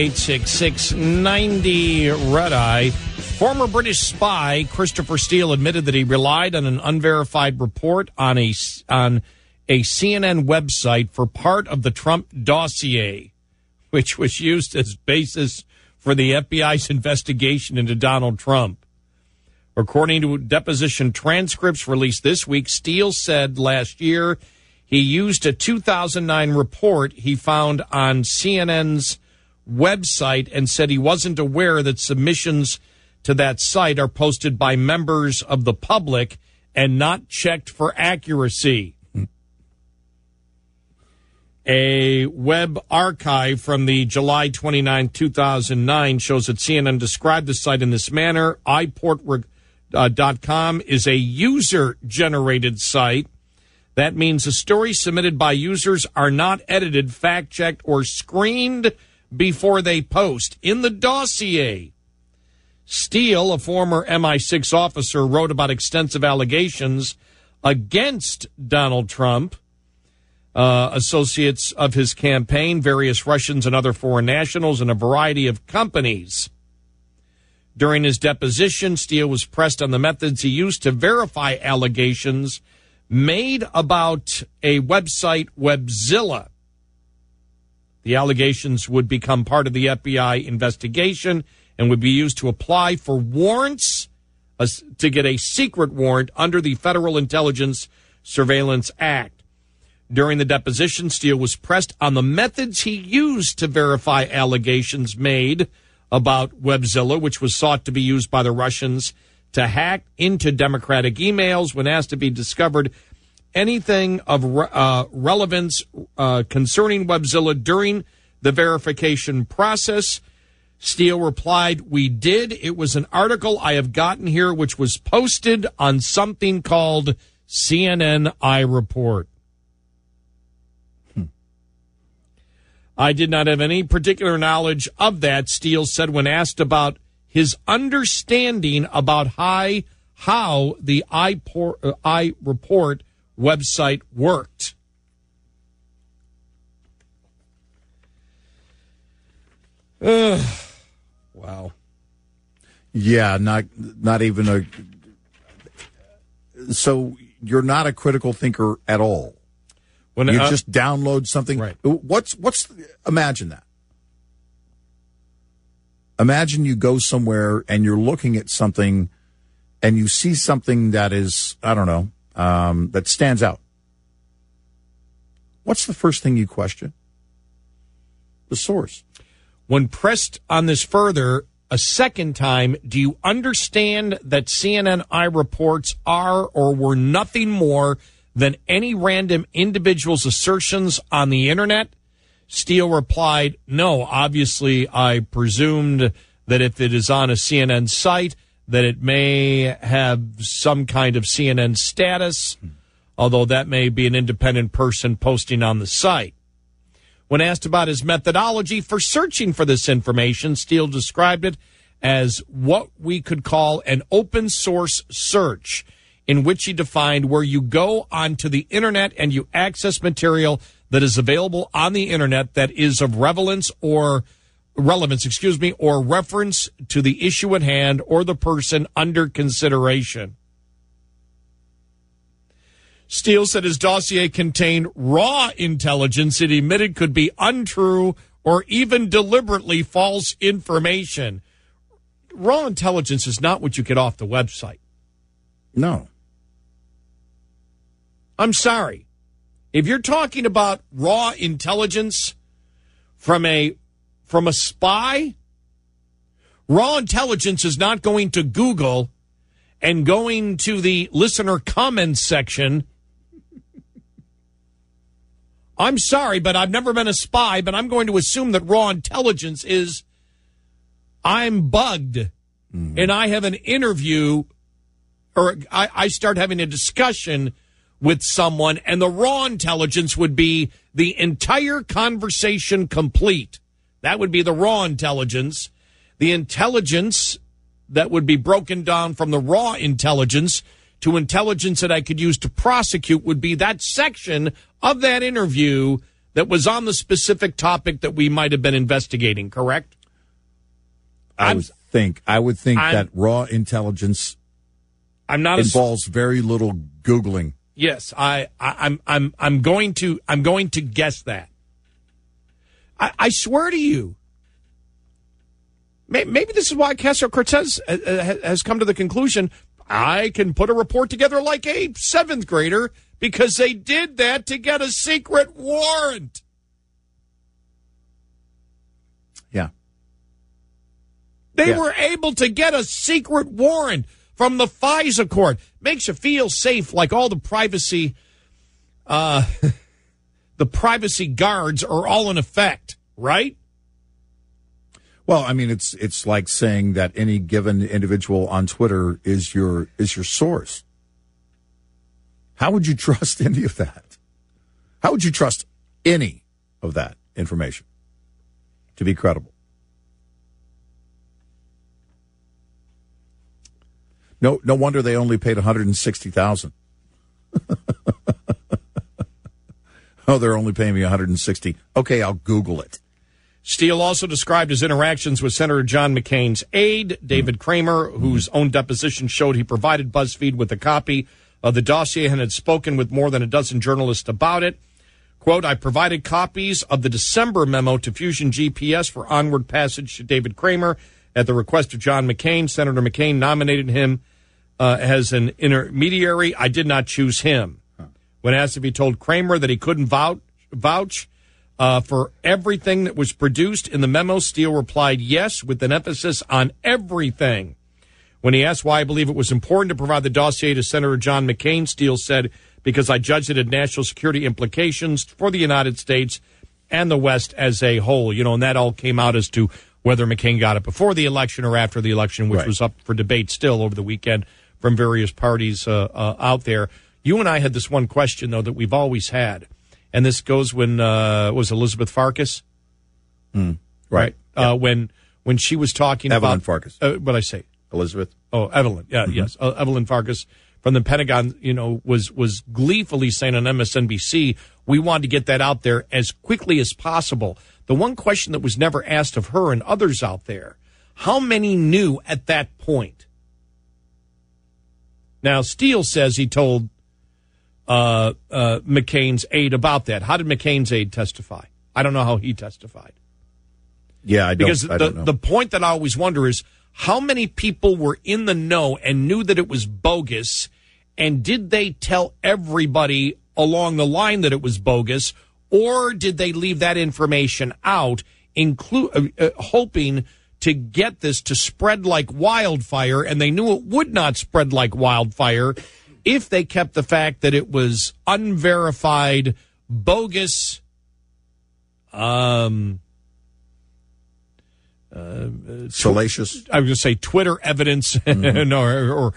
866-90 Red Eye. Former British spy Christopher Steele admitted that he relied on an unverified report on a CNN website for part of the Trump dossier, which was used as basis for the FBI's investigation into Donald Trump. According to deposition transcripts released this week, Steele said last year he used a 2009 report he found on CNN's website and said he wasn't aware that submissions to that site are posted by members of the public and not checked for accuracy. A web archive from the July 29, 2009 shows that CNN described the site in this manner. iPort.com is a user-generated site. That means the stories submitted by users are not edited, fact-checked, or screened before they post. In the dossier, Steele, a former MI6 officer, wrote about extensive allegations against Donald Trump, associates of his campaign, various Russians and other foreign nationals, and a variety of companies. During his deposition, Steele was pressed on the methods he used to verify allegations made about a website, Webzilla. The allegations would become part of the FBI investigation and would be used to apply for warrants, to get a secret warrant under the Federal Intelligence Surveillance Act. During the deposition, Steele was pressed on the methods he used to verify allegations made about Webzilla, which was sought to be used by the Russians to hack into Democratic emails. When asked if he discovered anything of relevance concerning Webzilla during the verification process, Steele replied, "We did. It was an article I have gotten here, which was posted on something called CNN iReport." I did not have any particular knowledge of that, Steele said when asked about his understanding about how the iReport website worked. Wow. Yeah, not even a. So you're not a critical thinker at all. When you just download something. Right. Imagine that. Imagine you go somewhere and you're looking at something and you see something that is, I don't know, that stands out. What's the first thing you question? The source. When pressed on this further a second time, do you understand that CNN iReports are or were nothing more than any random individual's assertions on the internet? Steele replied, no, obviously I presumed that if it is on a CNN site, that it may have some kind of CNN status, although that may be an independent person posting on the site. When asked about his methodology for searching for this information, Steele described it as what we could call an open source search, in which he defined where you go onto the internet and you access material that is available on the internet that is of relevance, or reference to the issue at hand or the person under consideration. Steele said his dossier contained raw intelligence it admitted could be untrue or even deliberately false information. Raw intelligence is not what you get off the website. No. I'm sorry. If you're talking about raw intelligence from a spy, raw intelligence is not going to Google and going to the listener comments section. I'm sorry, but I've never been a spy, but I'm going to assume that raw intelligence is I'm bugged and I have an interview, or I start having a discussion with someone, and the raw intelligence would be the entire conversation complete. That would be the raw intelligence. The intelligence that would be broken down from the raw intelligence to intelligence that I could use to prosecute would be that section of that interview that was on the specific topic that we might have been investigating, correct? I would think that raw intelligence involves very little Googling. Yes, I'm going to guess that. I swear to you. Maybe this is why Ocasio-Cortez has come to the conclusion I can put a report together like a seventh grader because they did that to get a secret warrant. Yeah. They were able to get a secret warrant from the FISA court. Makes you feel safe, like all the privacy guards are all in effect, right? Well, I mean, it's like saying that any given individual on Twitter is your source. How would you trust any of that? How would you trust any of that information to be credible? No wonder they only paid $160,000. Oh, they're only paying me $160. Okay, I'll Google it. Steele also described his interactions with Senator John McCain's aide, David Kramer, whose own deposition showed he provided BuzzFeed with a copy of the dossier and had spoken with more than a dozen journalists about it. Quote, I provided copies of the December memo to Fusion GPS for onward passage to David Kramer at the request of John McCain. Senator McCain nominated him as an intermediary. I did not choose him. When asked if he told Kramer that he couldn't vouch for everything that was produced in the memo, Steele replied yes, with an emphasis on everything. When he asked why I believe it was important to provide the dossier to Senator John McCain, Steele said, because I judged it had national security implications for the United States and the West as a whole. You know, and that all came out as to whether McCain got it before the election or after the election, which was up for debate still over the weekend from various parties out there. You and I had this one question, though, that we've always had. And this goes when was Elizabeth Farkas? Right. When when she was talking Evelyn about Farkas. What I say? Elizabeth. Oh, Evelyn. Yeah, yes. Evelyn Farkas from the Pentagon, was gleefully saying on MSNBC, we wanted to get that out there as quickly as possible. The one question that was never asked of her and others out there, how many knew at that point? Now, Steele says he told McCain's aide about that. How did McCain's aide testify? I don't know how he testified. Yeah, I don't know. The point that I always wonder is, how many people were in the know and knew that it was bogus, and did they tell everybody along the line that it was bogus, or did they leave that information out, hoping to get this to spread like wildfire, and they knew it would not spread like wildfire if they kept the fact that it was unverified, bogus, salacious. I was going to say Twitter evidence, or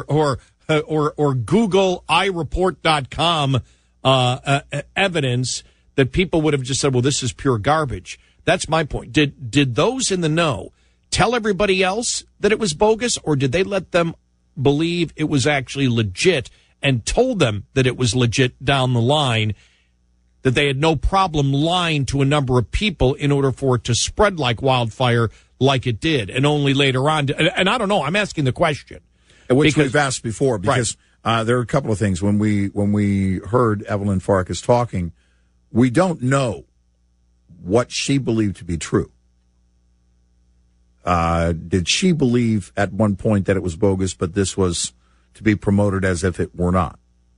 Google iReport.com evidence that people would have just said, well, this is pure garbage. That's my point. Did those in the know tell everybody else that it was bogus, or did they let them believe it was actually legit and told them that it was legit down the line, that they had no problem lying to a number of people in order for it to spread like wildfire like it did, and only later on? And I don't know. I'm asking the question. Which we've asked before, because there are a couple of things. When we heard Evelyn Farkas talking, we don't know what she believed to be true. Did she believe at one point that it was bogus, but this was to be promoted as if it were not?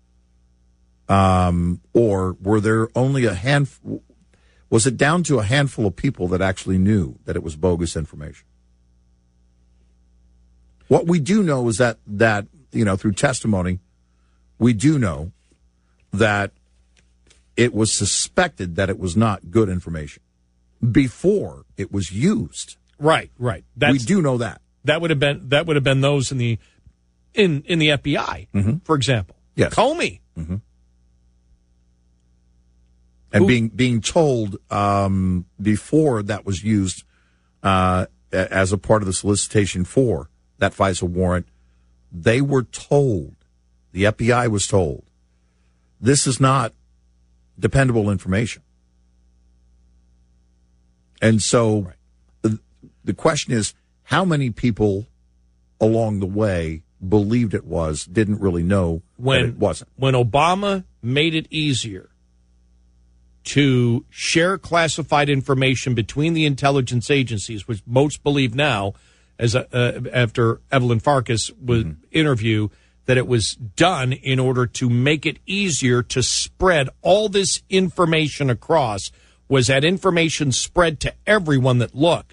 Or were there only a handful? Was it down to a handful of people that actually knew that it was bogus information? What we do know is that through testimony, we do know that it was suspected that it was not good information before it was used. Right. We do know that. That would have been those in the FBI, for example. Yes. Comey. Mm-hmm. And being told before that was used as a part of the solicitation for that FISA warrant, they were told, the FBI was told, this is not dependable information. And so the question is, how many people along the way believed it was, didn't really know that it wasn't? When Obama made it easier to share classified information between the intelligence agencies, which most believe now, as after Evelyn Farkas was interview, that it was done in order to make it easier to spread all this information across. Was that information spread to everyone that look?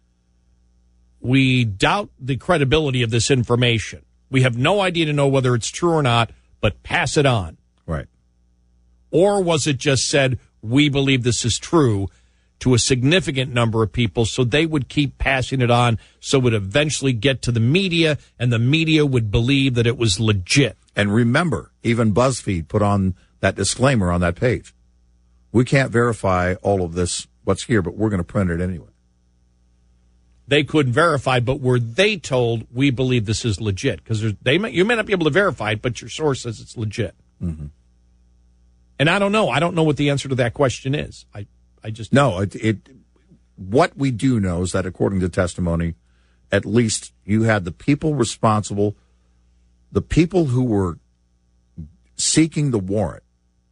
We doubt the credibility of this information. We have no idea to know whether it's true or not, but pass it on. Right. Or was it just said, we believe this is true, to a significant number of people, so they would keep passing it on, so it would eventually get to the media, and the media would believe that it was legit. And remember, even BuzzFeed put on that disclaimer on that page. We can't verify all of this, what's here, but we're going to print it anyway. They couldn't verify, but were they told, we believe this is legit? Because you may not be able to verify it, but your source says it's legit. Mm-hmm. And I don't know. I don't know what the answer to that question is. I just no. What we do know is that according to testimony, at least you had the people responsible, the people who were seeking the warrant.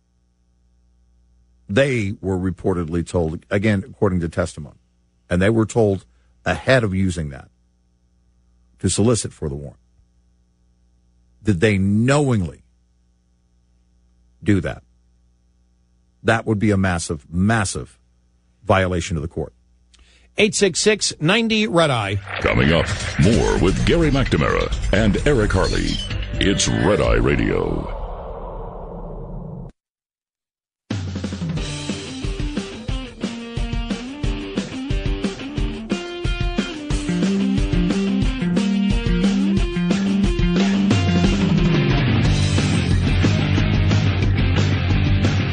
They were reportedly told, again, according to testimony, and they were told ahead of using that to solicit for the warrant. Did they knowingly do that? That would be a massive, massive violation of the court. 866-90-RED-EYE. Coming up, more with Gary McNamara and Eric Harley. It's Red Eye Radio.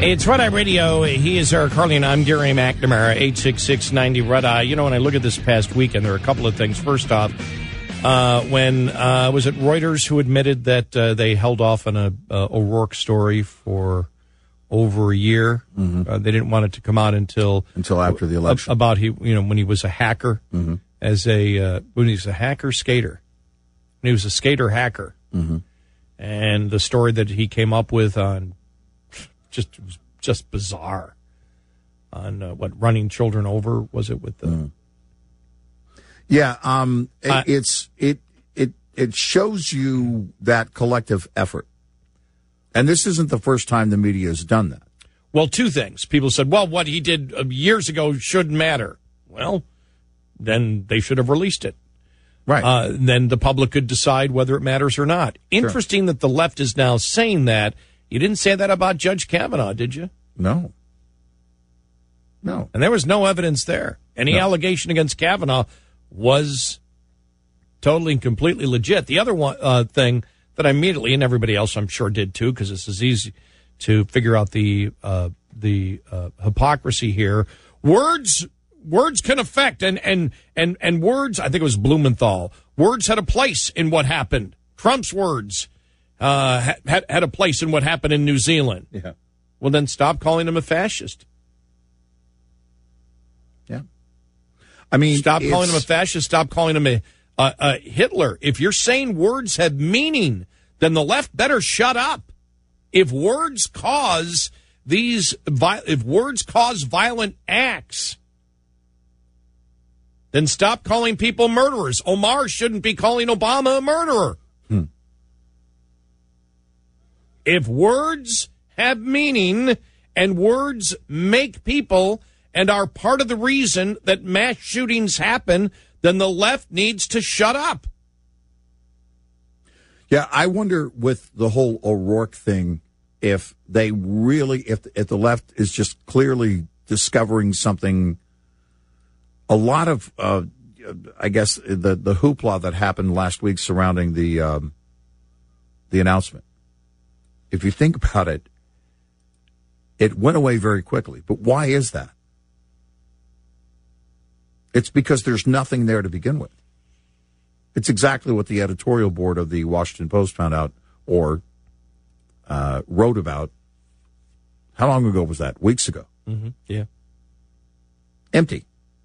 It's Red Eye Radio. He is Eric Harley, and I'm Gary McNamara, 86690 Red Eye. You know, when I look at this past weekend, there are a couple of things. First off, when was it Reuters who admitted that they held off on a O'Rourke story for over a year? Mm-hmm. They didn't want it to come out until after the election. About when he was a hacker, mm-hmm. When he was a hacker skater, when he was a skater hacker, mm-hmm. and the story that he came up with on just bizarre on running children over, was it with the? Mm. Yeah, it shows you that collective effort. And this isn't the first time the media has done that. Well, two things. People said, well, what he did years ago shouldn't matter. Well, then they should have released it. Right. Then the public could decide whether it matters or not. Interesting that the left is now saying that. You didn't say that about Judge Kavanaugh, did you? No. And there was no evidence there. Any allegation against Kavanaugh was totally and completely legit. The other one thing that I immediately, and everybody else I'm sure did too, because this is easy to figure out the hypocrisy here. Words can affect, and words, I think it was Blumenthal, words had a place in what happened. Trump's words had a place in what happened in New Zealand. Yeah. Well, then stop calling him a fascist. Yeah. I mean, stop calling him a fascist. Stop calling him a Hitler. If you're saying words have meaning, then the left better shut up. If words cause violent acts, then stop calling people murderers. Omar shouldn't be calling Obama a murderer. If words have meaning and words make people and are part of the reason that mass shootings happen, then the left needs to shut up. Yeah, I wonder with the whole O'Rourke thing, if they really, if the left is just clearly discovering something. A lot of, I guess, the hoopla that happened last week surrounding the announcement. If you think about it, it went away very quickly. But why is that? It's because there's nothing there to begin with. It's exactly what the editorial board of the Washington Post found out or wrote about. How long ago was that? Weeks ago. Mm-hmm. Yeah. Empty.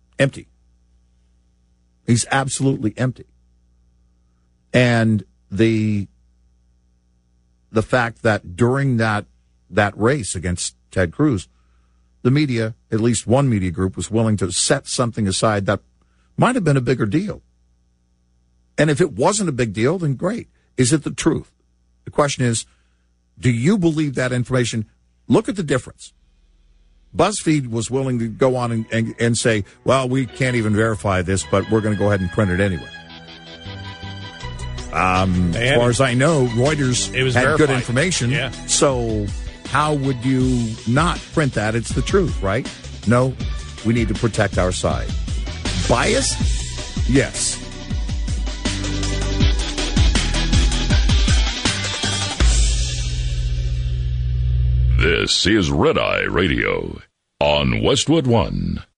He's absolutely empty. And the fact that during that race against Ted Cruz, the media, at least one media group, was willing to set something aside that might have been a bigger deal. And if it wasn't a big deal, then great. Is it the truth? The question is, do you believe that information? Look at the difference. BuzzFeed was willing to go on and say, well, we can't even verify this, but we're going to go ahead and print it anyway. As far as I know, Reuters had verified. Good information. Yeah. So how would you not print that? It's the truth, right? No, we need to protect our side. Bias? Yes. This is Red Eye Radio on Westwood One.